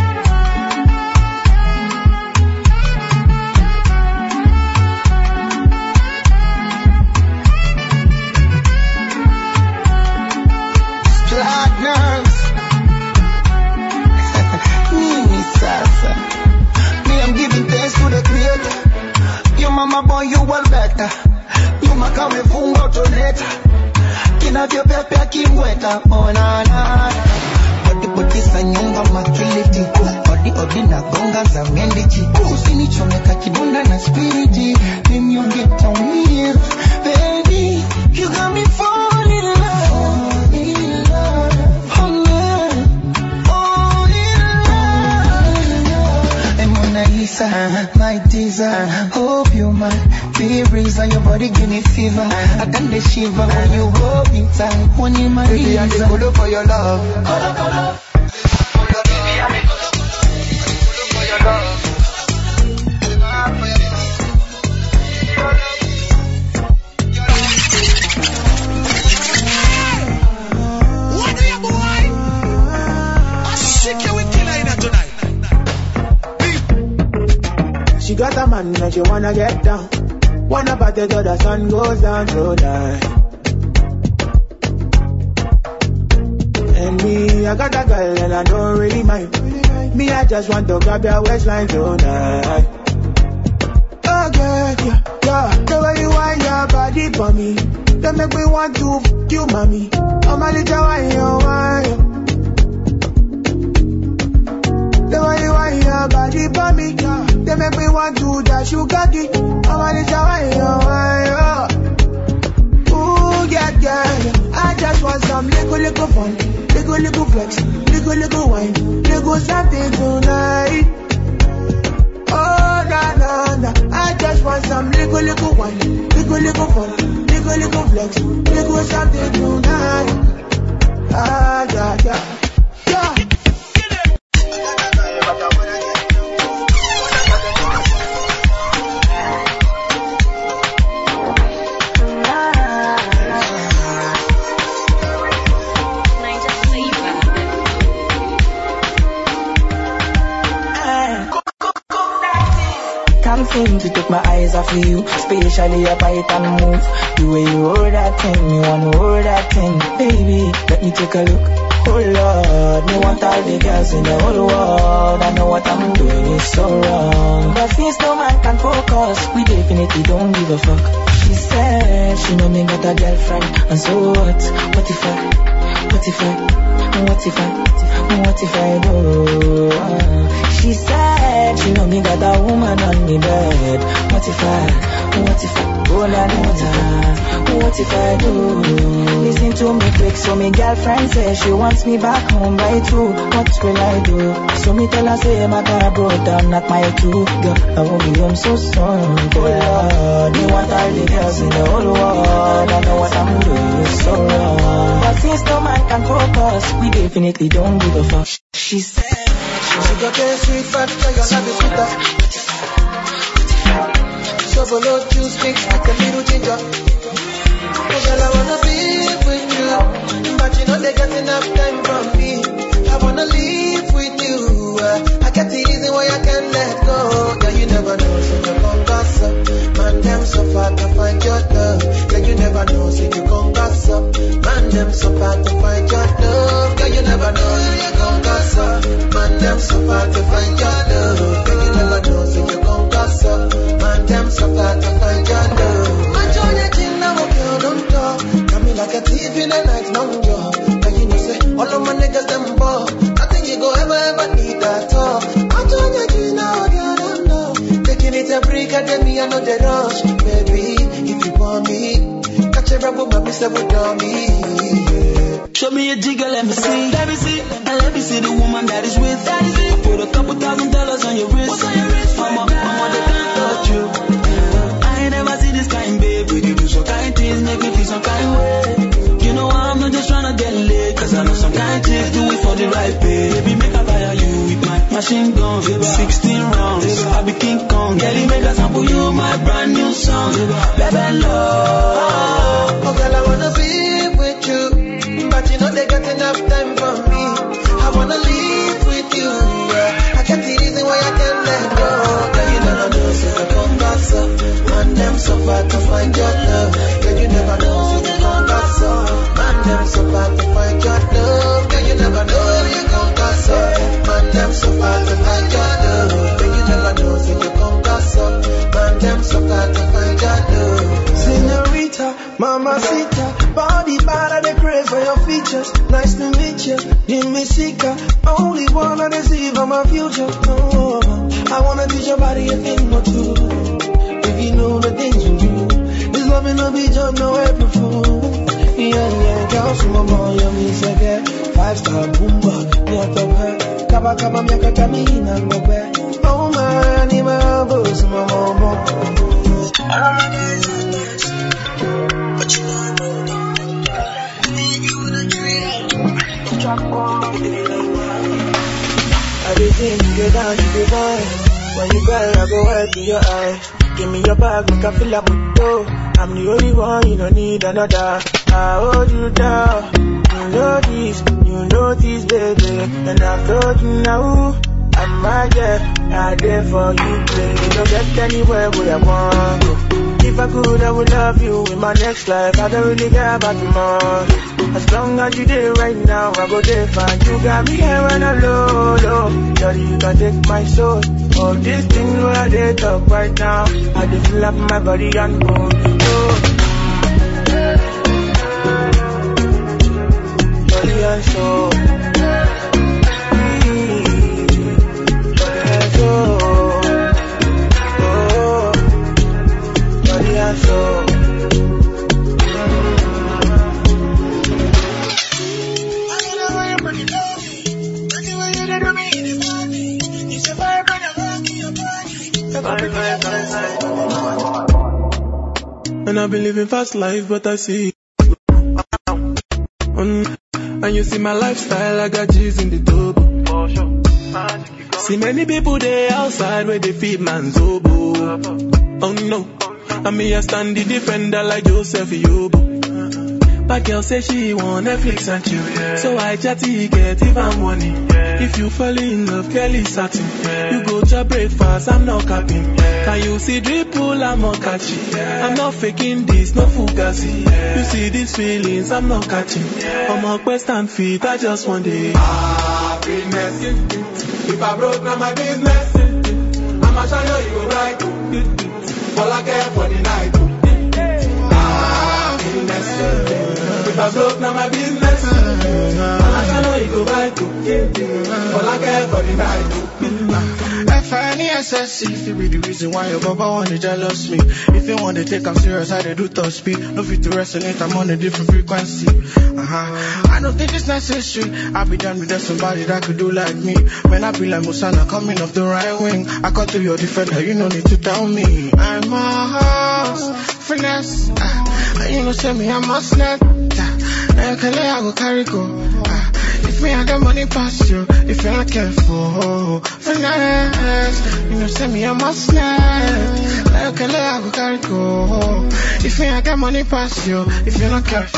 Mama boy, you well better. You makame fungo toneta. Kina vyo pepe akimweta. Oh na na. Body body sanyonga matrility. Body body na gonga za mendichi. Usini chomeka kidunda na spiriti. Mimi ongeta weird. Baby, you got me falling in love. Fall in love. Oh yeah. Fall in love. And Mona Lisa, my teaser. Hope you might be reason your body give me fever. I done the shiver when you hold me tight. When you my
baby, I dey follow for your love. Follow, follow. Baby, I dey follow for your love.
What are you, boy? I shake you with killer in it tonight.
She got a man and she wanna get down. Wanna party till the sun goes down tonight. And me, I got a girl and I don't really mind. Me, I just want to grab your waistline tonight. Oh girl, yeah, yeah. The way you wind your body for me, they make me want to f*** you, mommy. I'm a little wine, you wine. The way you wind your body for me, yeah. They make me want to dash you cocky. I'm a little wine, you wine. Ooh, yeah, yeah. I just want some little, little fun. Little, little flex. Little, little wine. Little something tonight. Oh, na, na, na. I just want some little, little wine. Little, little fun. Little, little flex. Little something tonight. Ah, yeah, yeah. Yeah.
Can't seem to take my eyes off of you, especially your bite and move. The way you hold that thing, me wanna hold that thing. Baby, let me take a look. Oh Lord, me want all the girls in the whole world. I know what I'm doing is so wrong, but since no man can focus, we definitely don't give a fuck. She said she know me got a girlfriend, and so what? What if I? What if I? What if I? What if I do? Uh, she said she know me got a woman on me bed. What if I? What if I? Oh la la la. What if I do? Listen to me quick, so me girlfriend says she wants me back home by two. What will I do? So me tell her say my car broke down, not my two. Girl, I won't be home so soon. Oh Lord, me want all the girls in the whole world. I know what I'm doing is so wrong, but since no man can focus, we definitely don't give a fuck. She said
she got a sweet fat, your love is sweeter. So below juice mix like a little ginger. Oh girl, I wanna be with you, but you know they got enough time from me. I wanna live with you. uh, I get the reason why I can't let go. Yeah, you never know, so you gon' gossip. Man, them so far to find your love. Yeah, you never know, so you gon' gossip. Man, them so far to find your love. Yeah, you never know, so you gon' gossip. Man, them so far to find your love. Yeah, you
me say what on me.
Show me a jigger, let me see. Let me see. And let me see the woman that is with. That is it. Put a couple thousand dollars on your wrist. What's on your wrist? Mama, mama, they can't touch you. I ain't never see this kind, babe. When you do some kind things, make me feel some kind way. You know I'm not just tryna get laid, cause I know some kind chicks do it for the right pay. Baby, make I fire you with my machine gun. sixteen rounds, I be King Kong. Girlie, make I sample you my brand new song. Baby, love.
Oh girl, I wanna be with you, but you know they got enough time for me. I wanna live with you, yeah. I can't see reason why I can't let go. Girl, you never know, so you come back so. Man, them so far to find your love. Girl, you never know, so you come back so. Man, them so far to find your love. Girl, you never know, you come back so. Man, them so far to find your love. Girl, you never know, so you come back so. Man, them so far to find your love.
Señorita, mamacita, body bad, I dey crave for your features. Nice to meet you, give me seeker. Only one I deceive on my future. Oh, I wanna teach your body a thing or two. If you know the things you do, this love ain't no be just no April Fool. Yeah, yeah, girl, so my boy, you me say get five star boomba, me a top her. Kaba kaba me a katamina, no bad. Oh my, I need my boss, my mama. I don't know this. But you know I'm on you wanna dream. I be think you get down, you be fine. When you cry, I go right to your eyes. Give me your bag, make I feel like with you. I'm the only one, you don't need another. I hold you down. You know this, you know this, baby. And I've told you now, I'm right there. I'm there for you, baby. Don't get anywhere where I want to. If I could, I would love you in my next life. I don't really care about tomorrow. As long as you there right now, I go there fine. You got me here when I'm low, low. Daddy, you can take my soul. All these things where I did talk right now, I just fill up my body and go. Oh. Body and soul. Body and soul. Oh. Body and soul. And I've been living fast life, but I see. Um, and you see my lifestyle, I got G's in the double. See many people there outside where they feed man's oboe. Oh no, I mean I stand the defender like Joseph Yobo. But girl say she want Netflix and chill, yeah. So I chatty get even money, yeah. If you fall in love, Kelly satin, yeah. You go to breakfast, I'm not capping, yeah. Can you see dripple, I'm not catching, yeah. I'm not faking this, no fugazi, yeah. You see these feelings, I'm not catching, yeah. I'm a quest and feet, I just want it. Happiness, if I broke, now my business. I'ma show you, you go right. All I care for the night. Happiness, if I broke, now my business. I know you go right to all I care for the night.
F I N E S S C, if you be the reason why your baba wanna jealous me. If you want to take I'm serious, I they do top speed. No fit to resonate, I'm on a different frequency. Uh-huh. I don't think it's necessary. I be done with that somebody that could do like me. When I be like Musana coming off the right wing, I cut to your defender, you no need to tell me. I'm a house, finesse. Uh, you know, say me, I'm a snack. Now can I go carry go. Uh, if me I got money past you, if you're not careful, finesse. You know, say me, I'm a snack. Now can I go carry go. If me I got money past you, if you're not careful.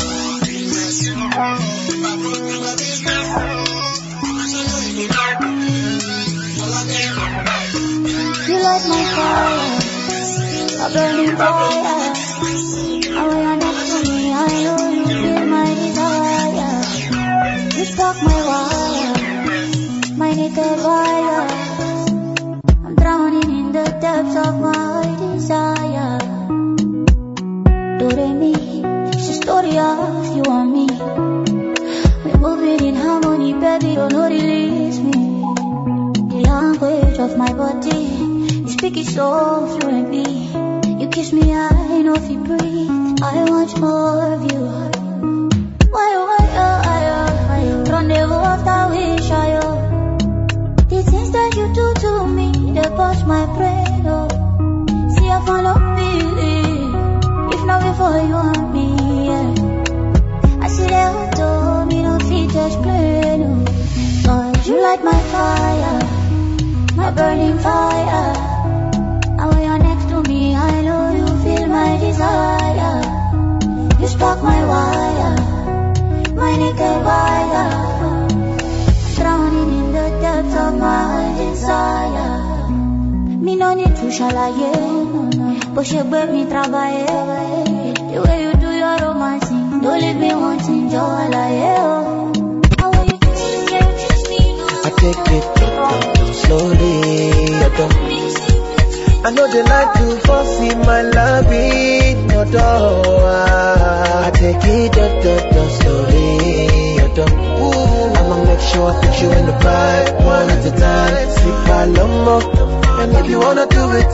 You light my fire, a burning fire. And when you're next to me, I know you feel my desire. You spark my wire, my naked wire. I'm drowning in the depths of my desire. Do-re-mi, it's a story of you and me. We're moving in harmony, baby, don't know release me. The language of my body, you speak it so fluently. You kiss me, I know if you breathe. I want more of you. Why, why, oh, I, oh, I, oh. Rendezvous after wish, I, oh. The things that you do to me, they touch my brain, oh. See, I follow me, if not before you want me, yeah. I see the auto, me no fit explain, oh. Cause you light my fire, my burning fire. And when you're next to me, I know you feel my desire. You spark my wire, my naked wire. Drowning in the depths of my desire. Me no need to shalaye, no, no. But she beg me trabaye. The way you do your romancing, don't leave me wanting joy, like, oh. And when you kiss me, you kiss me, no.
I take it slowly, I don't. I know they like to force in my loving, no door. I take it da, da, da, slowly, I don't. I'ma make sure I put you in the vibe, one at a time. Sleep by lomo, and if you wanna do it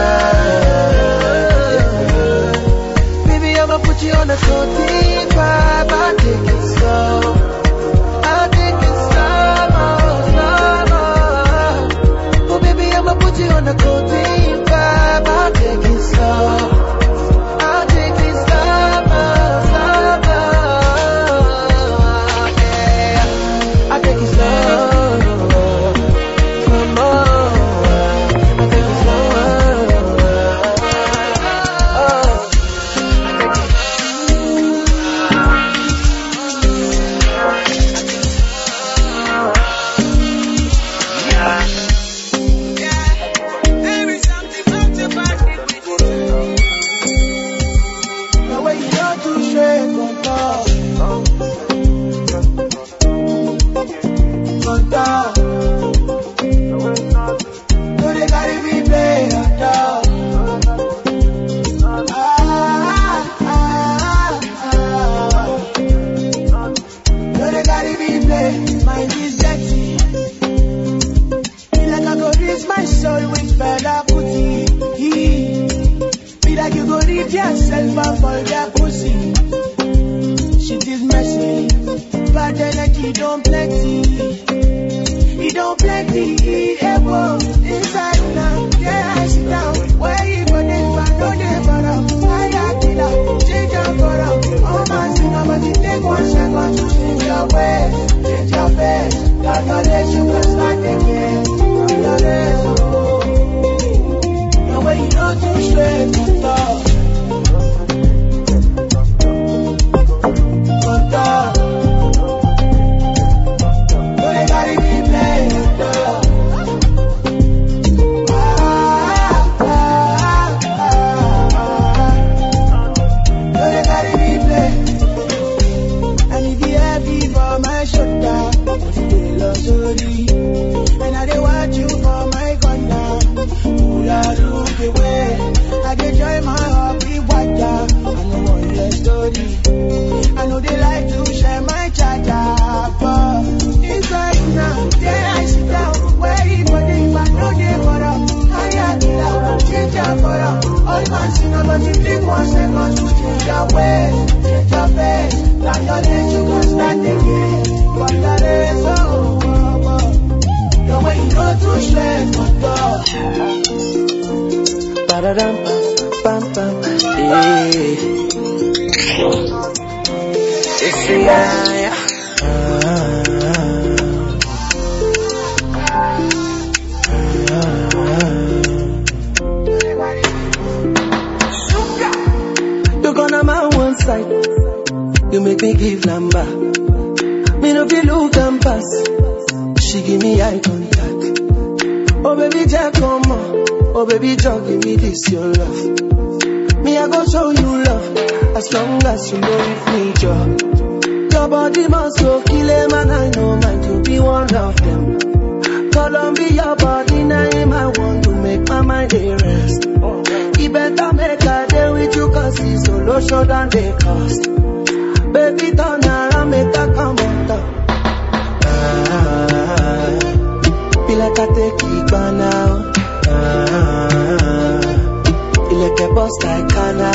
tonight, baby, I'ma put you on a cozy vibe. I'll take it slow, I'll take it slow, slow. Oh baby, I'ma put you on a cozy vibe. I'll take it slow, I'll take it slow, slow, yeah. I'll take it slow. You make me give number. Me no feel look and pass. She give me eye contact. Oh baby, Jack, come on. Oh baby, Jack, give me this your love. Me I go show you love as long as you know with me, Joe. Your body must go kill him, and I know mine to be one of them. Columbia body name, I want to make my mind a rest. He better make a day with you, cause he's solo show than they cost. Baby, turn around, make a come on top. Ah, feel like I take it by now. Ah, feel like a
bust like Kana.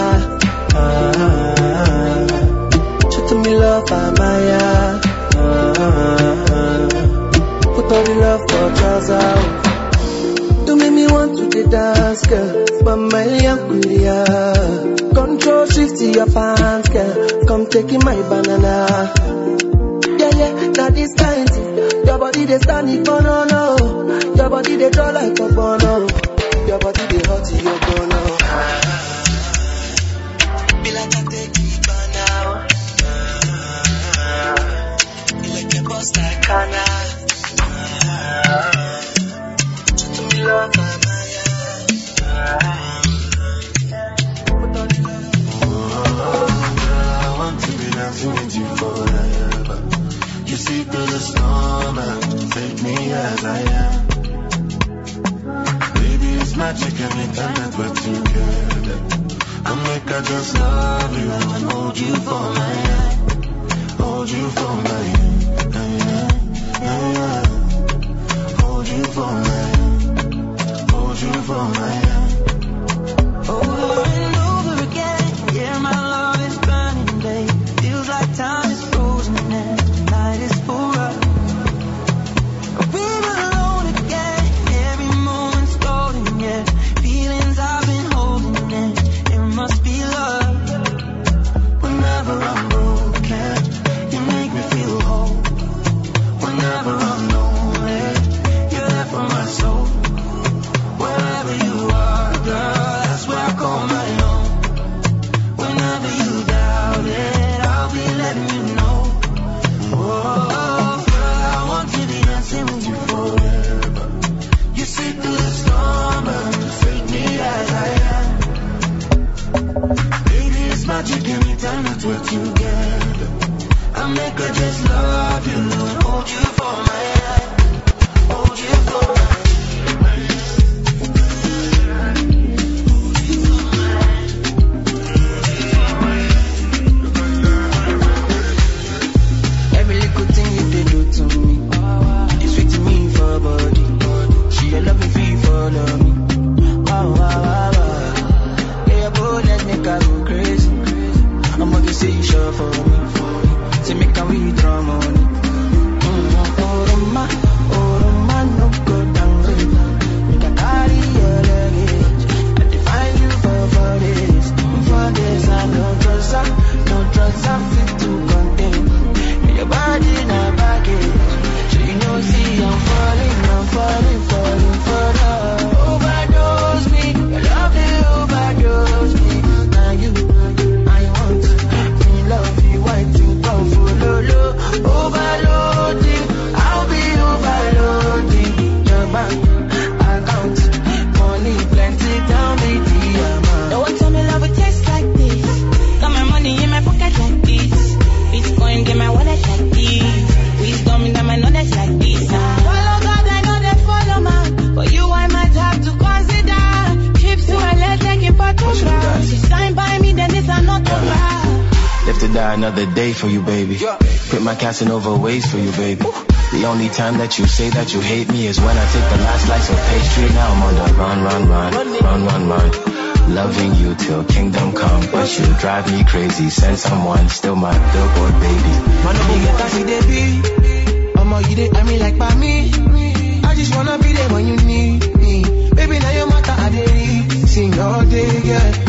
Ah, show to me love, Amaya. Ah, put all the love for trousers. You make me want to the dance, girl. But my young queer. Control shift to your pants, girl. Come taking my banana. Yeah, yeah, now this kind thing. Your body they stand it for no, no. Your body they draw like a bono. Your body they hot to your bono. Be like I take it by now. Be like a boss like Kana. Just to me love,
I want to be dancing with you forever. You see through the storm and take me as I am. Baby, it's magic anytime that we're together. I make I just love you and hold you for my hand. Hold you for my hand. Yeah, yeah. Hold you for my hand. Hold you for my hand.
Over and over again, yeah, my love is burning, babe. Feels like time is frozen and tonight is for us. We're alone again, every moment's golden, yeah. Feelings I've been holding in, it must be love.
Whenever I'm broken, you make me feel whole. Whenever I'm lonely, you're there for my soul. Wherever you are, girl, that's where I call my own. Whenever you doubt it, I'll be letting you know. Oh, girl, I want to be dancing with you forever. You see through the storm and take me as I am. Baby, it's magic anytime that we're together. I make her just love you and hold you for my hand. Hold you for my hand.
Every little thing you did do to me, you sweet to me for body. She a love me free for love me. Wow, wow, wow, wow. Yeah, boy, let's make her go crazy. I'm gonna say you sure for me. Say make her withdraw money. Mm-hmm. Oh, my, oh, my, no go down with make her carry your luggage. I define you for for this, for this. I no trust, I no trust, I fit to contain your body, not baggage. So you know, see, I'm falling, I'm falling, falling for love. Overdose me, your love they overdose me. Now you, I want me love you, I think of follow low. Overloading, I'll be overloading your bank account. Money plenty, tell me the amount.
Don't want tell me love would taste like this. Got my money in my pocket like this. Bitcoin in my wallet like this. Wisdom in my knowledge like this. Follow God, I know they follow man. But you I might have to consider. Trips to L A taking photographs. She signed by me, then it's an autograph.
Live to die another day for you, baby. Quit my Casanova ways for you, baby. The only time that you say that you hate me is when I take the last slice of pastry. Now I'm on the run, run, run, run, run, run. Loving you till kingdom come, but you drive me crazy. Send someone, still my billboard baby.
Man, no get that see they be. I'ma you they I me like by me. I just wanna be there when you need me. Baby, now your matter I dey sing all day, yeah.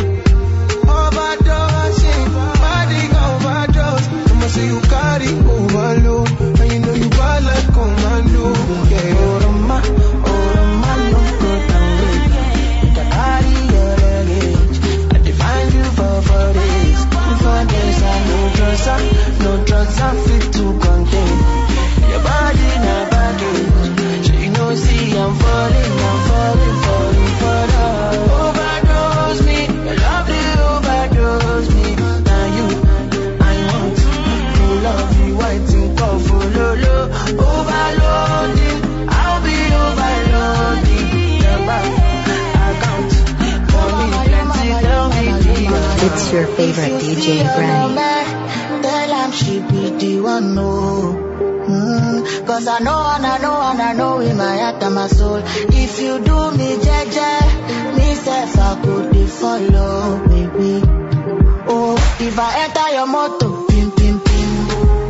Overdosing, body go overdose. I'ma say you carry overload, and you know you bad like commando, yeah.
Oroma, oroma, no go down with the carry your luggage. I define you for for this, for this. I no trust, I no trust, I fit to contain your body, not baggage. So you know, see, I'm falling, I'm falling, falling for love. Overdose me, your love they overdose me. Now you, I want to love you, I think of follow low. Overloading, I'll be overloading your bank account. Money plenty, tell me the
It's your favorite D J Brownie.
Tell him she be the one, no. Mm, Cause I know and I know and I know in my heart and my soul. If you do me jeje, me self I I could dey follow, baby. Oh, if I enter your motor, pim pim pim,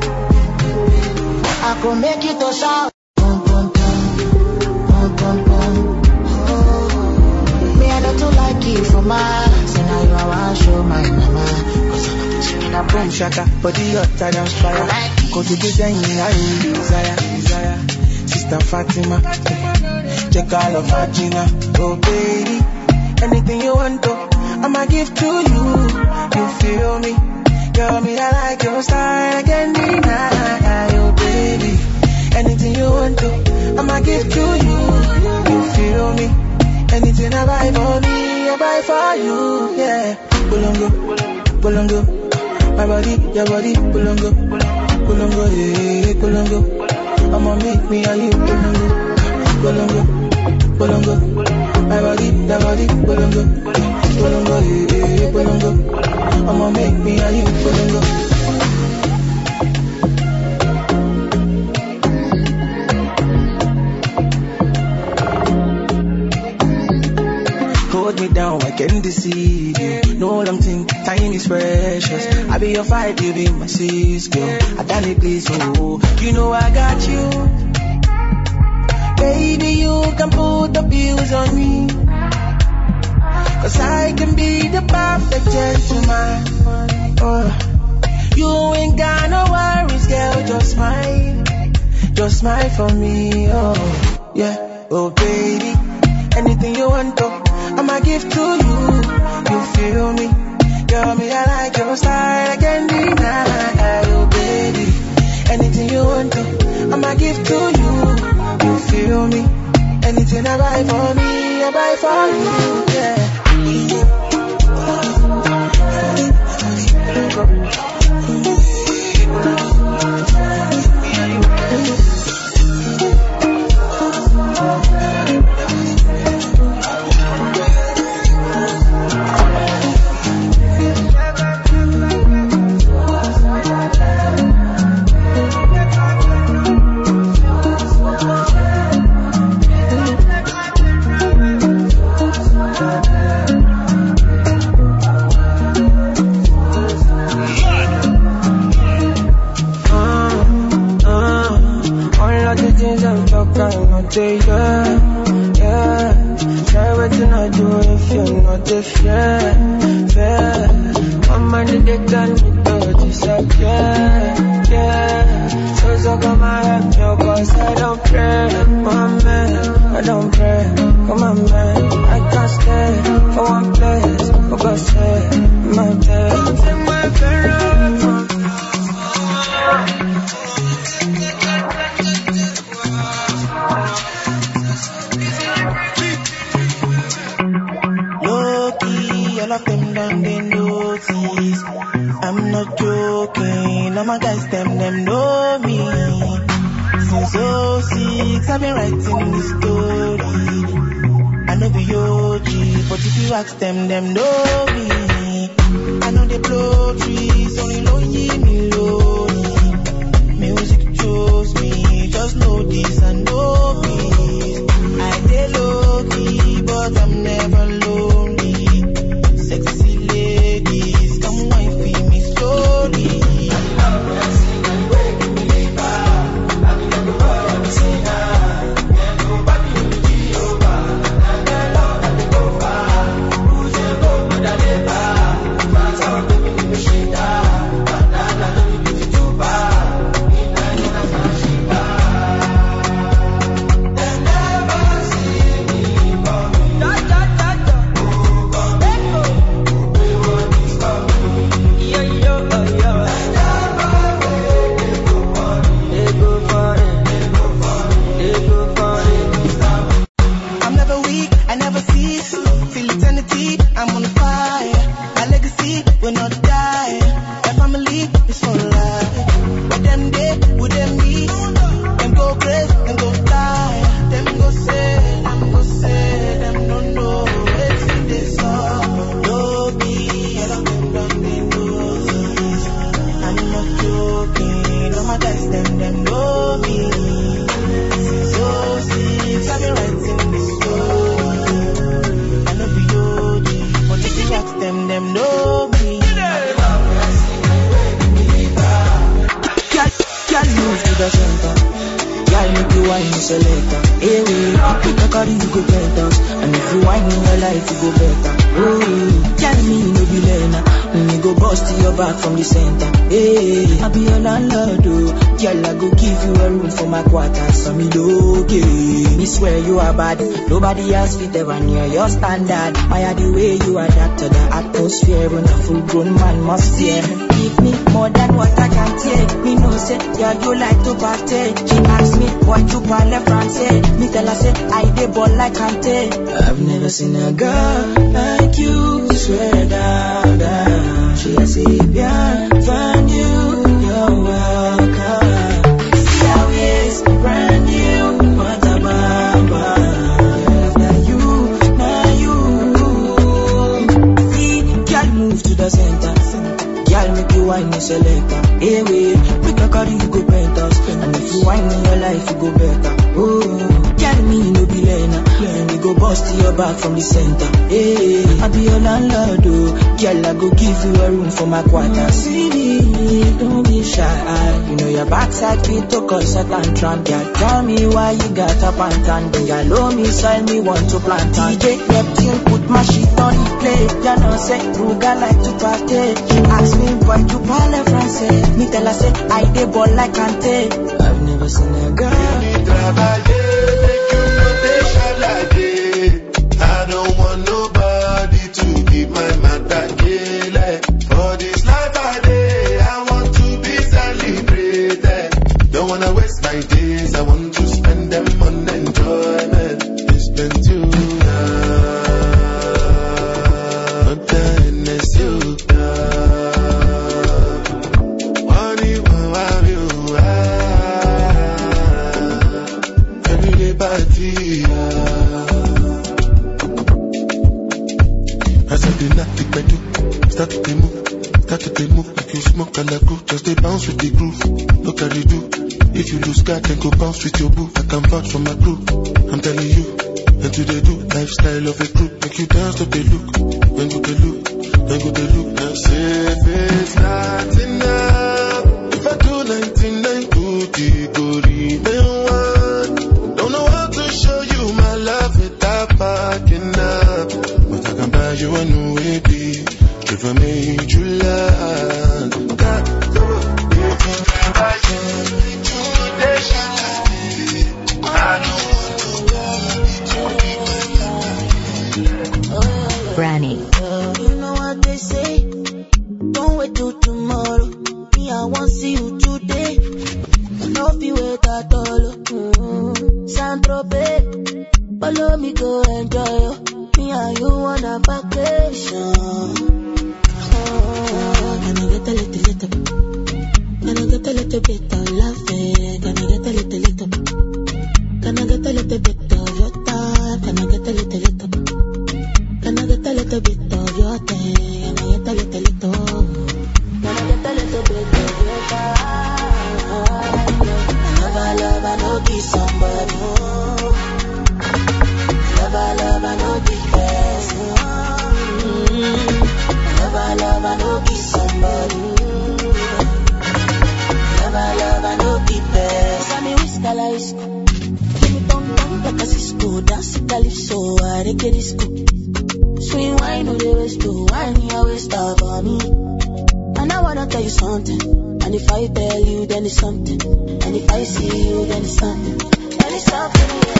I could make you to shout, pum pum pum, pum pum pum. Oh, me I don't too like you for my, so now you I want show my mama, cause I'm not swinging a boom shaka, body hotter than fire. Go to the thing I desire, desire. Sister Fatima, check all of Fatima. Oh baby, anything you want to, I'ma give to you. You feel me? Girl, me I like your style, I can't deny. Oh baby, anything you want to, I'ma give to you. You feel me? Anything I buy for me, I buy for you. Yeah, Bulongo, Bulongo, my body, your body, Bulongo, Bulongo, yeah, Bulongo. I'ma make me and you, Bulongo, Bulongo, Bulongo, my body, your body, Bulongo, Bulongo, yeah, Bulongo. I'ma make me and you, Bulongo. Hold me down, I can't deceive you. No long thing, time is precious. I be your fight, you be my sis, girl. I done it, please, oh. You know I got you. Baby, you can put the bills on me. Cause I can be the perfect gentleman. Oh, you ain't got no worries, girl, just smile. Just smile for me, oh, yeah. Oh, baby, anything you want to, I'ma give to you. You feel me? Girl, me I like your style, I can't deny. Oh baby, anything you want to, I'ma give to you. You feel me? Anything I buy for me, I buy for you. Yeah. Yeah, yeah. Try what you not do if you're not a fair, fair. My mind they got me dirty, so yeah, yeah. So so come on, help me, cause I don't pray, my man, I don't pray. Come on, man, I can't stay for one place, for God's sake, my day. Don't take my parents. All of them done they notice. I'm not joking. All my guys them them know me. Since oh six I've been writing this story. I know be O G, but if you ask them, them know me. I know they blow trees, only lonely me lonely. Music chose me, just know this and know peace. I dey low key, but I'm never lonely. Sexy ladies, come wine for me slowly.
Hey, wait, we can carry you go penthouse. And if you whine in your life, you go better. Oh, tell me you no be learner. When you go bust to your back from the center. Hey, I be your landlord, oh. Girl, I go give you a room for my quarters. So me okay. Me swear you are bad. Nobody else fit ever near your standard. Why the way you adapt to the atmosphere when a full grown man must fear. Give me more than what I can take. Me know say, yeah, you like to party. She asked me, what you parle français? Me tell her say, I dey ball like Kante. I've never seen a girl like you. Swear down, down. She a say, yeah, find you, you're welcome. See how it is, brand new. What a bamba. Now you, now you. See, girl move to the center. Girl make you wine, you selector. Hey, wait, we can carry you go penthouse. And if you wine in your life, you go better. Oh, girl me no be learner. And we go bust to your back from the center. Hey, I be your landlord, oh. Girl, I go give you a room for my quarters. See me, don't be shy. You know your backside fit to cause a tantrum. Girl, tell me why you got up and tan. Then girl, low me, soil me, want to plant on. D J Neptune, put my shit on the plate. You know, say, Ruga like to party. She asked me, why you parle français? Me tell her, say, I dey ball like Kante. I've never seen a girl.
I don't want nobody to be my matakele. For this life I day, I want to be celebrated. Don't wanna waste my days, I want to spend them on enjoyment. It's been too long, but then it's you. What do you want, you are? Every day party. I said the nothing I do. Start to move, start to move. If you smoke and I groove, just they bounce with the groove. Look at it do. If you lose God, then go bounce with your boo. I can vouch for my crew. I'm telling you, and do they do lifestyle of a crew? Make you dance to the look. When you they look, then go they look. I say if it's not enough, if I do ninety-nine good, go remain one. Don't know how to show you my love without backing up. But I can buy you a new A P if I made you laugh. God, if you can buy you today, I don't
Granny.
You know what they say? Don't wait till tomorrow. Me, I want see you today. No be wait at all. Mm-hmm. Saint-Tropez, follow me go enjoy. Me and you on a vacation. Oh, can I get a little little? Can I get a little bit of laughing? Can I get a little little? Can I get a little bit of your time? Can I get a little little? Can I get a little bit of your thing? Can I get a little little? Can I get a little bit of your time? Love, I love, I know be somebody. Love, I love, I know be best. Love, I love, I know be somebody. Love, I love, I know be best. I mean, whisk a la isco. Give me bum bum like a Cisco. Dance it calypso, I dey get disco. Sweet wine, no they waste to wine, you always stop on me. And I wanna tell you something. And if I tell you, then it's something. And if I see you, then it's something. Then it's something, yeah.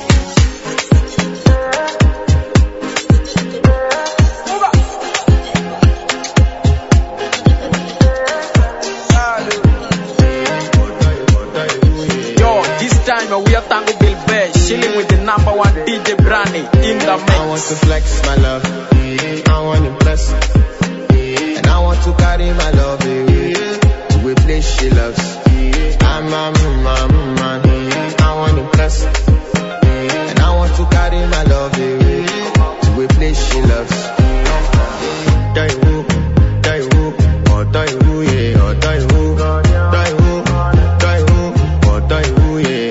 We are Tango Gilbert, chilling with the number one D J Branny in the mix.
I want to flex my love, I want to impress, and I want to carry my love away to a place she loves. I'm a man, man, I want to impress, and I want to carry my love away to a place she loves. Die who, die who, or die who, yeah, or die who, die who, die who, or die who, yeah.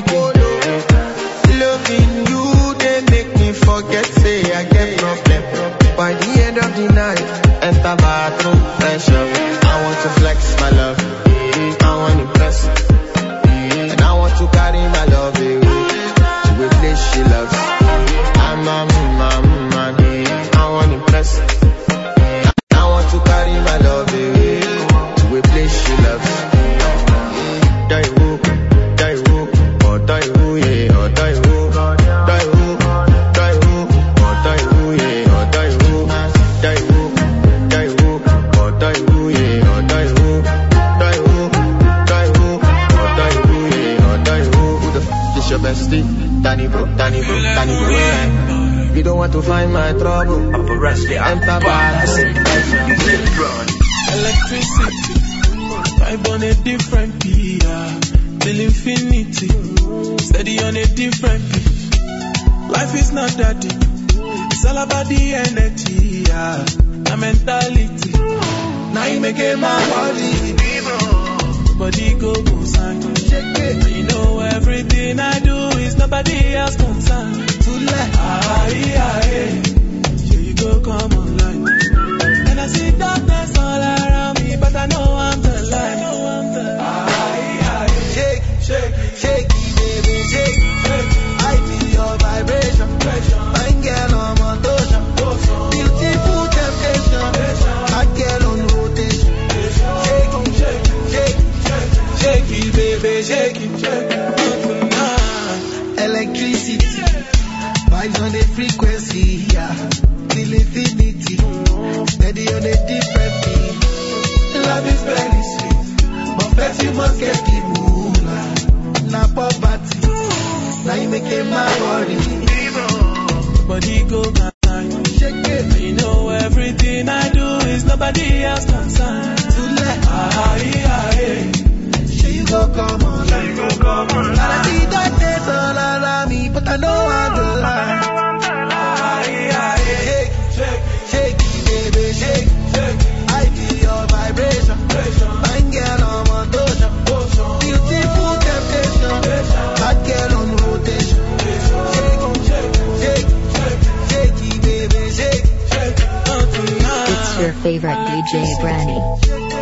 polo. Loving you, they make me forget, say I get problem. By the end of the night, enter bathroom, fresh up. I want to flex my love, I want to impress, and I want to carry my love away to a place she loves. I'm a man, man, I want to impress, I want to carry my love away to a place she loves. Die who, die who, oh die who, yeah, oh die who, die who, die who, oh die who, yeah, oh die who, die who, die who, oh die who, yeah, oh die who, die who, die who, oh die who, yeah, oh die who. Who the f*** is your bestie? Danny bro, Danny bro, Danny bro, yeah. You don't want to find my trouble.
Upper rest the
enter back.
Electricity, vibe on a different key, yeah. Till infinity, steady on a different pitch. Life is not that deep, it's all about the energy, yeah. The mentality, now you make it my body. Body go go sign, shake it. You know everything I do is nobody else concerned. Too late, ah yeah, yeah. Here you go, come online. And I see darkness all around me, but I know I'm the light. Ah yeah, yeah.
Shake, shake, shake it, baby, shake it. I feel your vibration. Fine girl on motion. Beautiful temptation. Hot girl on rotation. Shake it, shake it, shake it, shake it, baby, shake it, shake it. Electricity, vibes on the frequency, yeah. Till infinity, steady on a different beat. Love is very sweet, but first you must get the moolah. Na poverty, now you make it my body.
Body go grind,
shake it.
You know everything I do is nobody else concerned.
Too late,
ah yeah, yeah.
Here you go, come on, here you go, come on. And I see that there's all around me, but I know I'm the line.
Ah yeah, yeah.
Shake, shake, shake it, baby, shake, shake. I feel your vibration. Fine girl on motion. Beautiful temptation. Hot girl on rotation. Shake, shake, shake, shake it, baby, shake, shake.
It's your favorite D J Branny.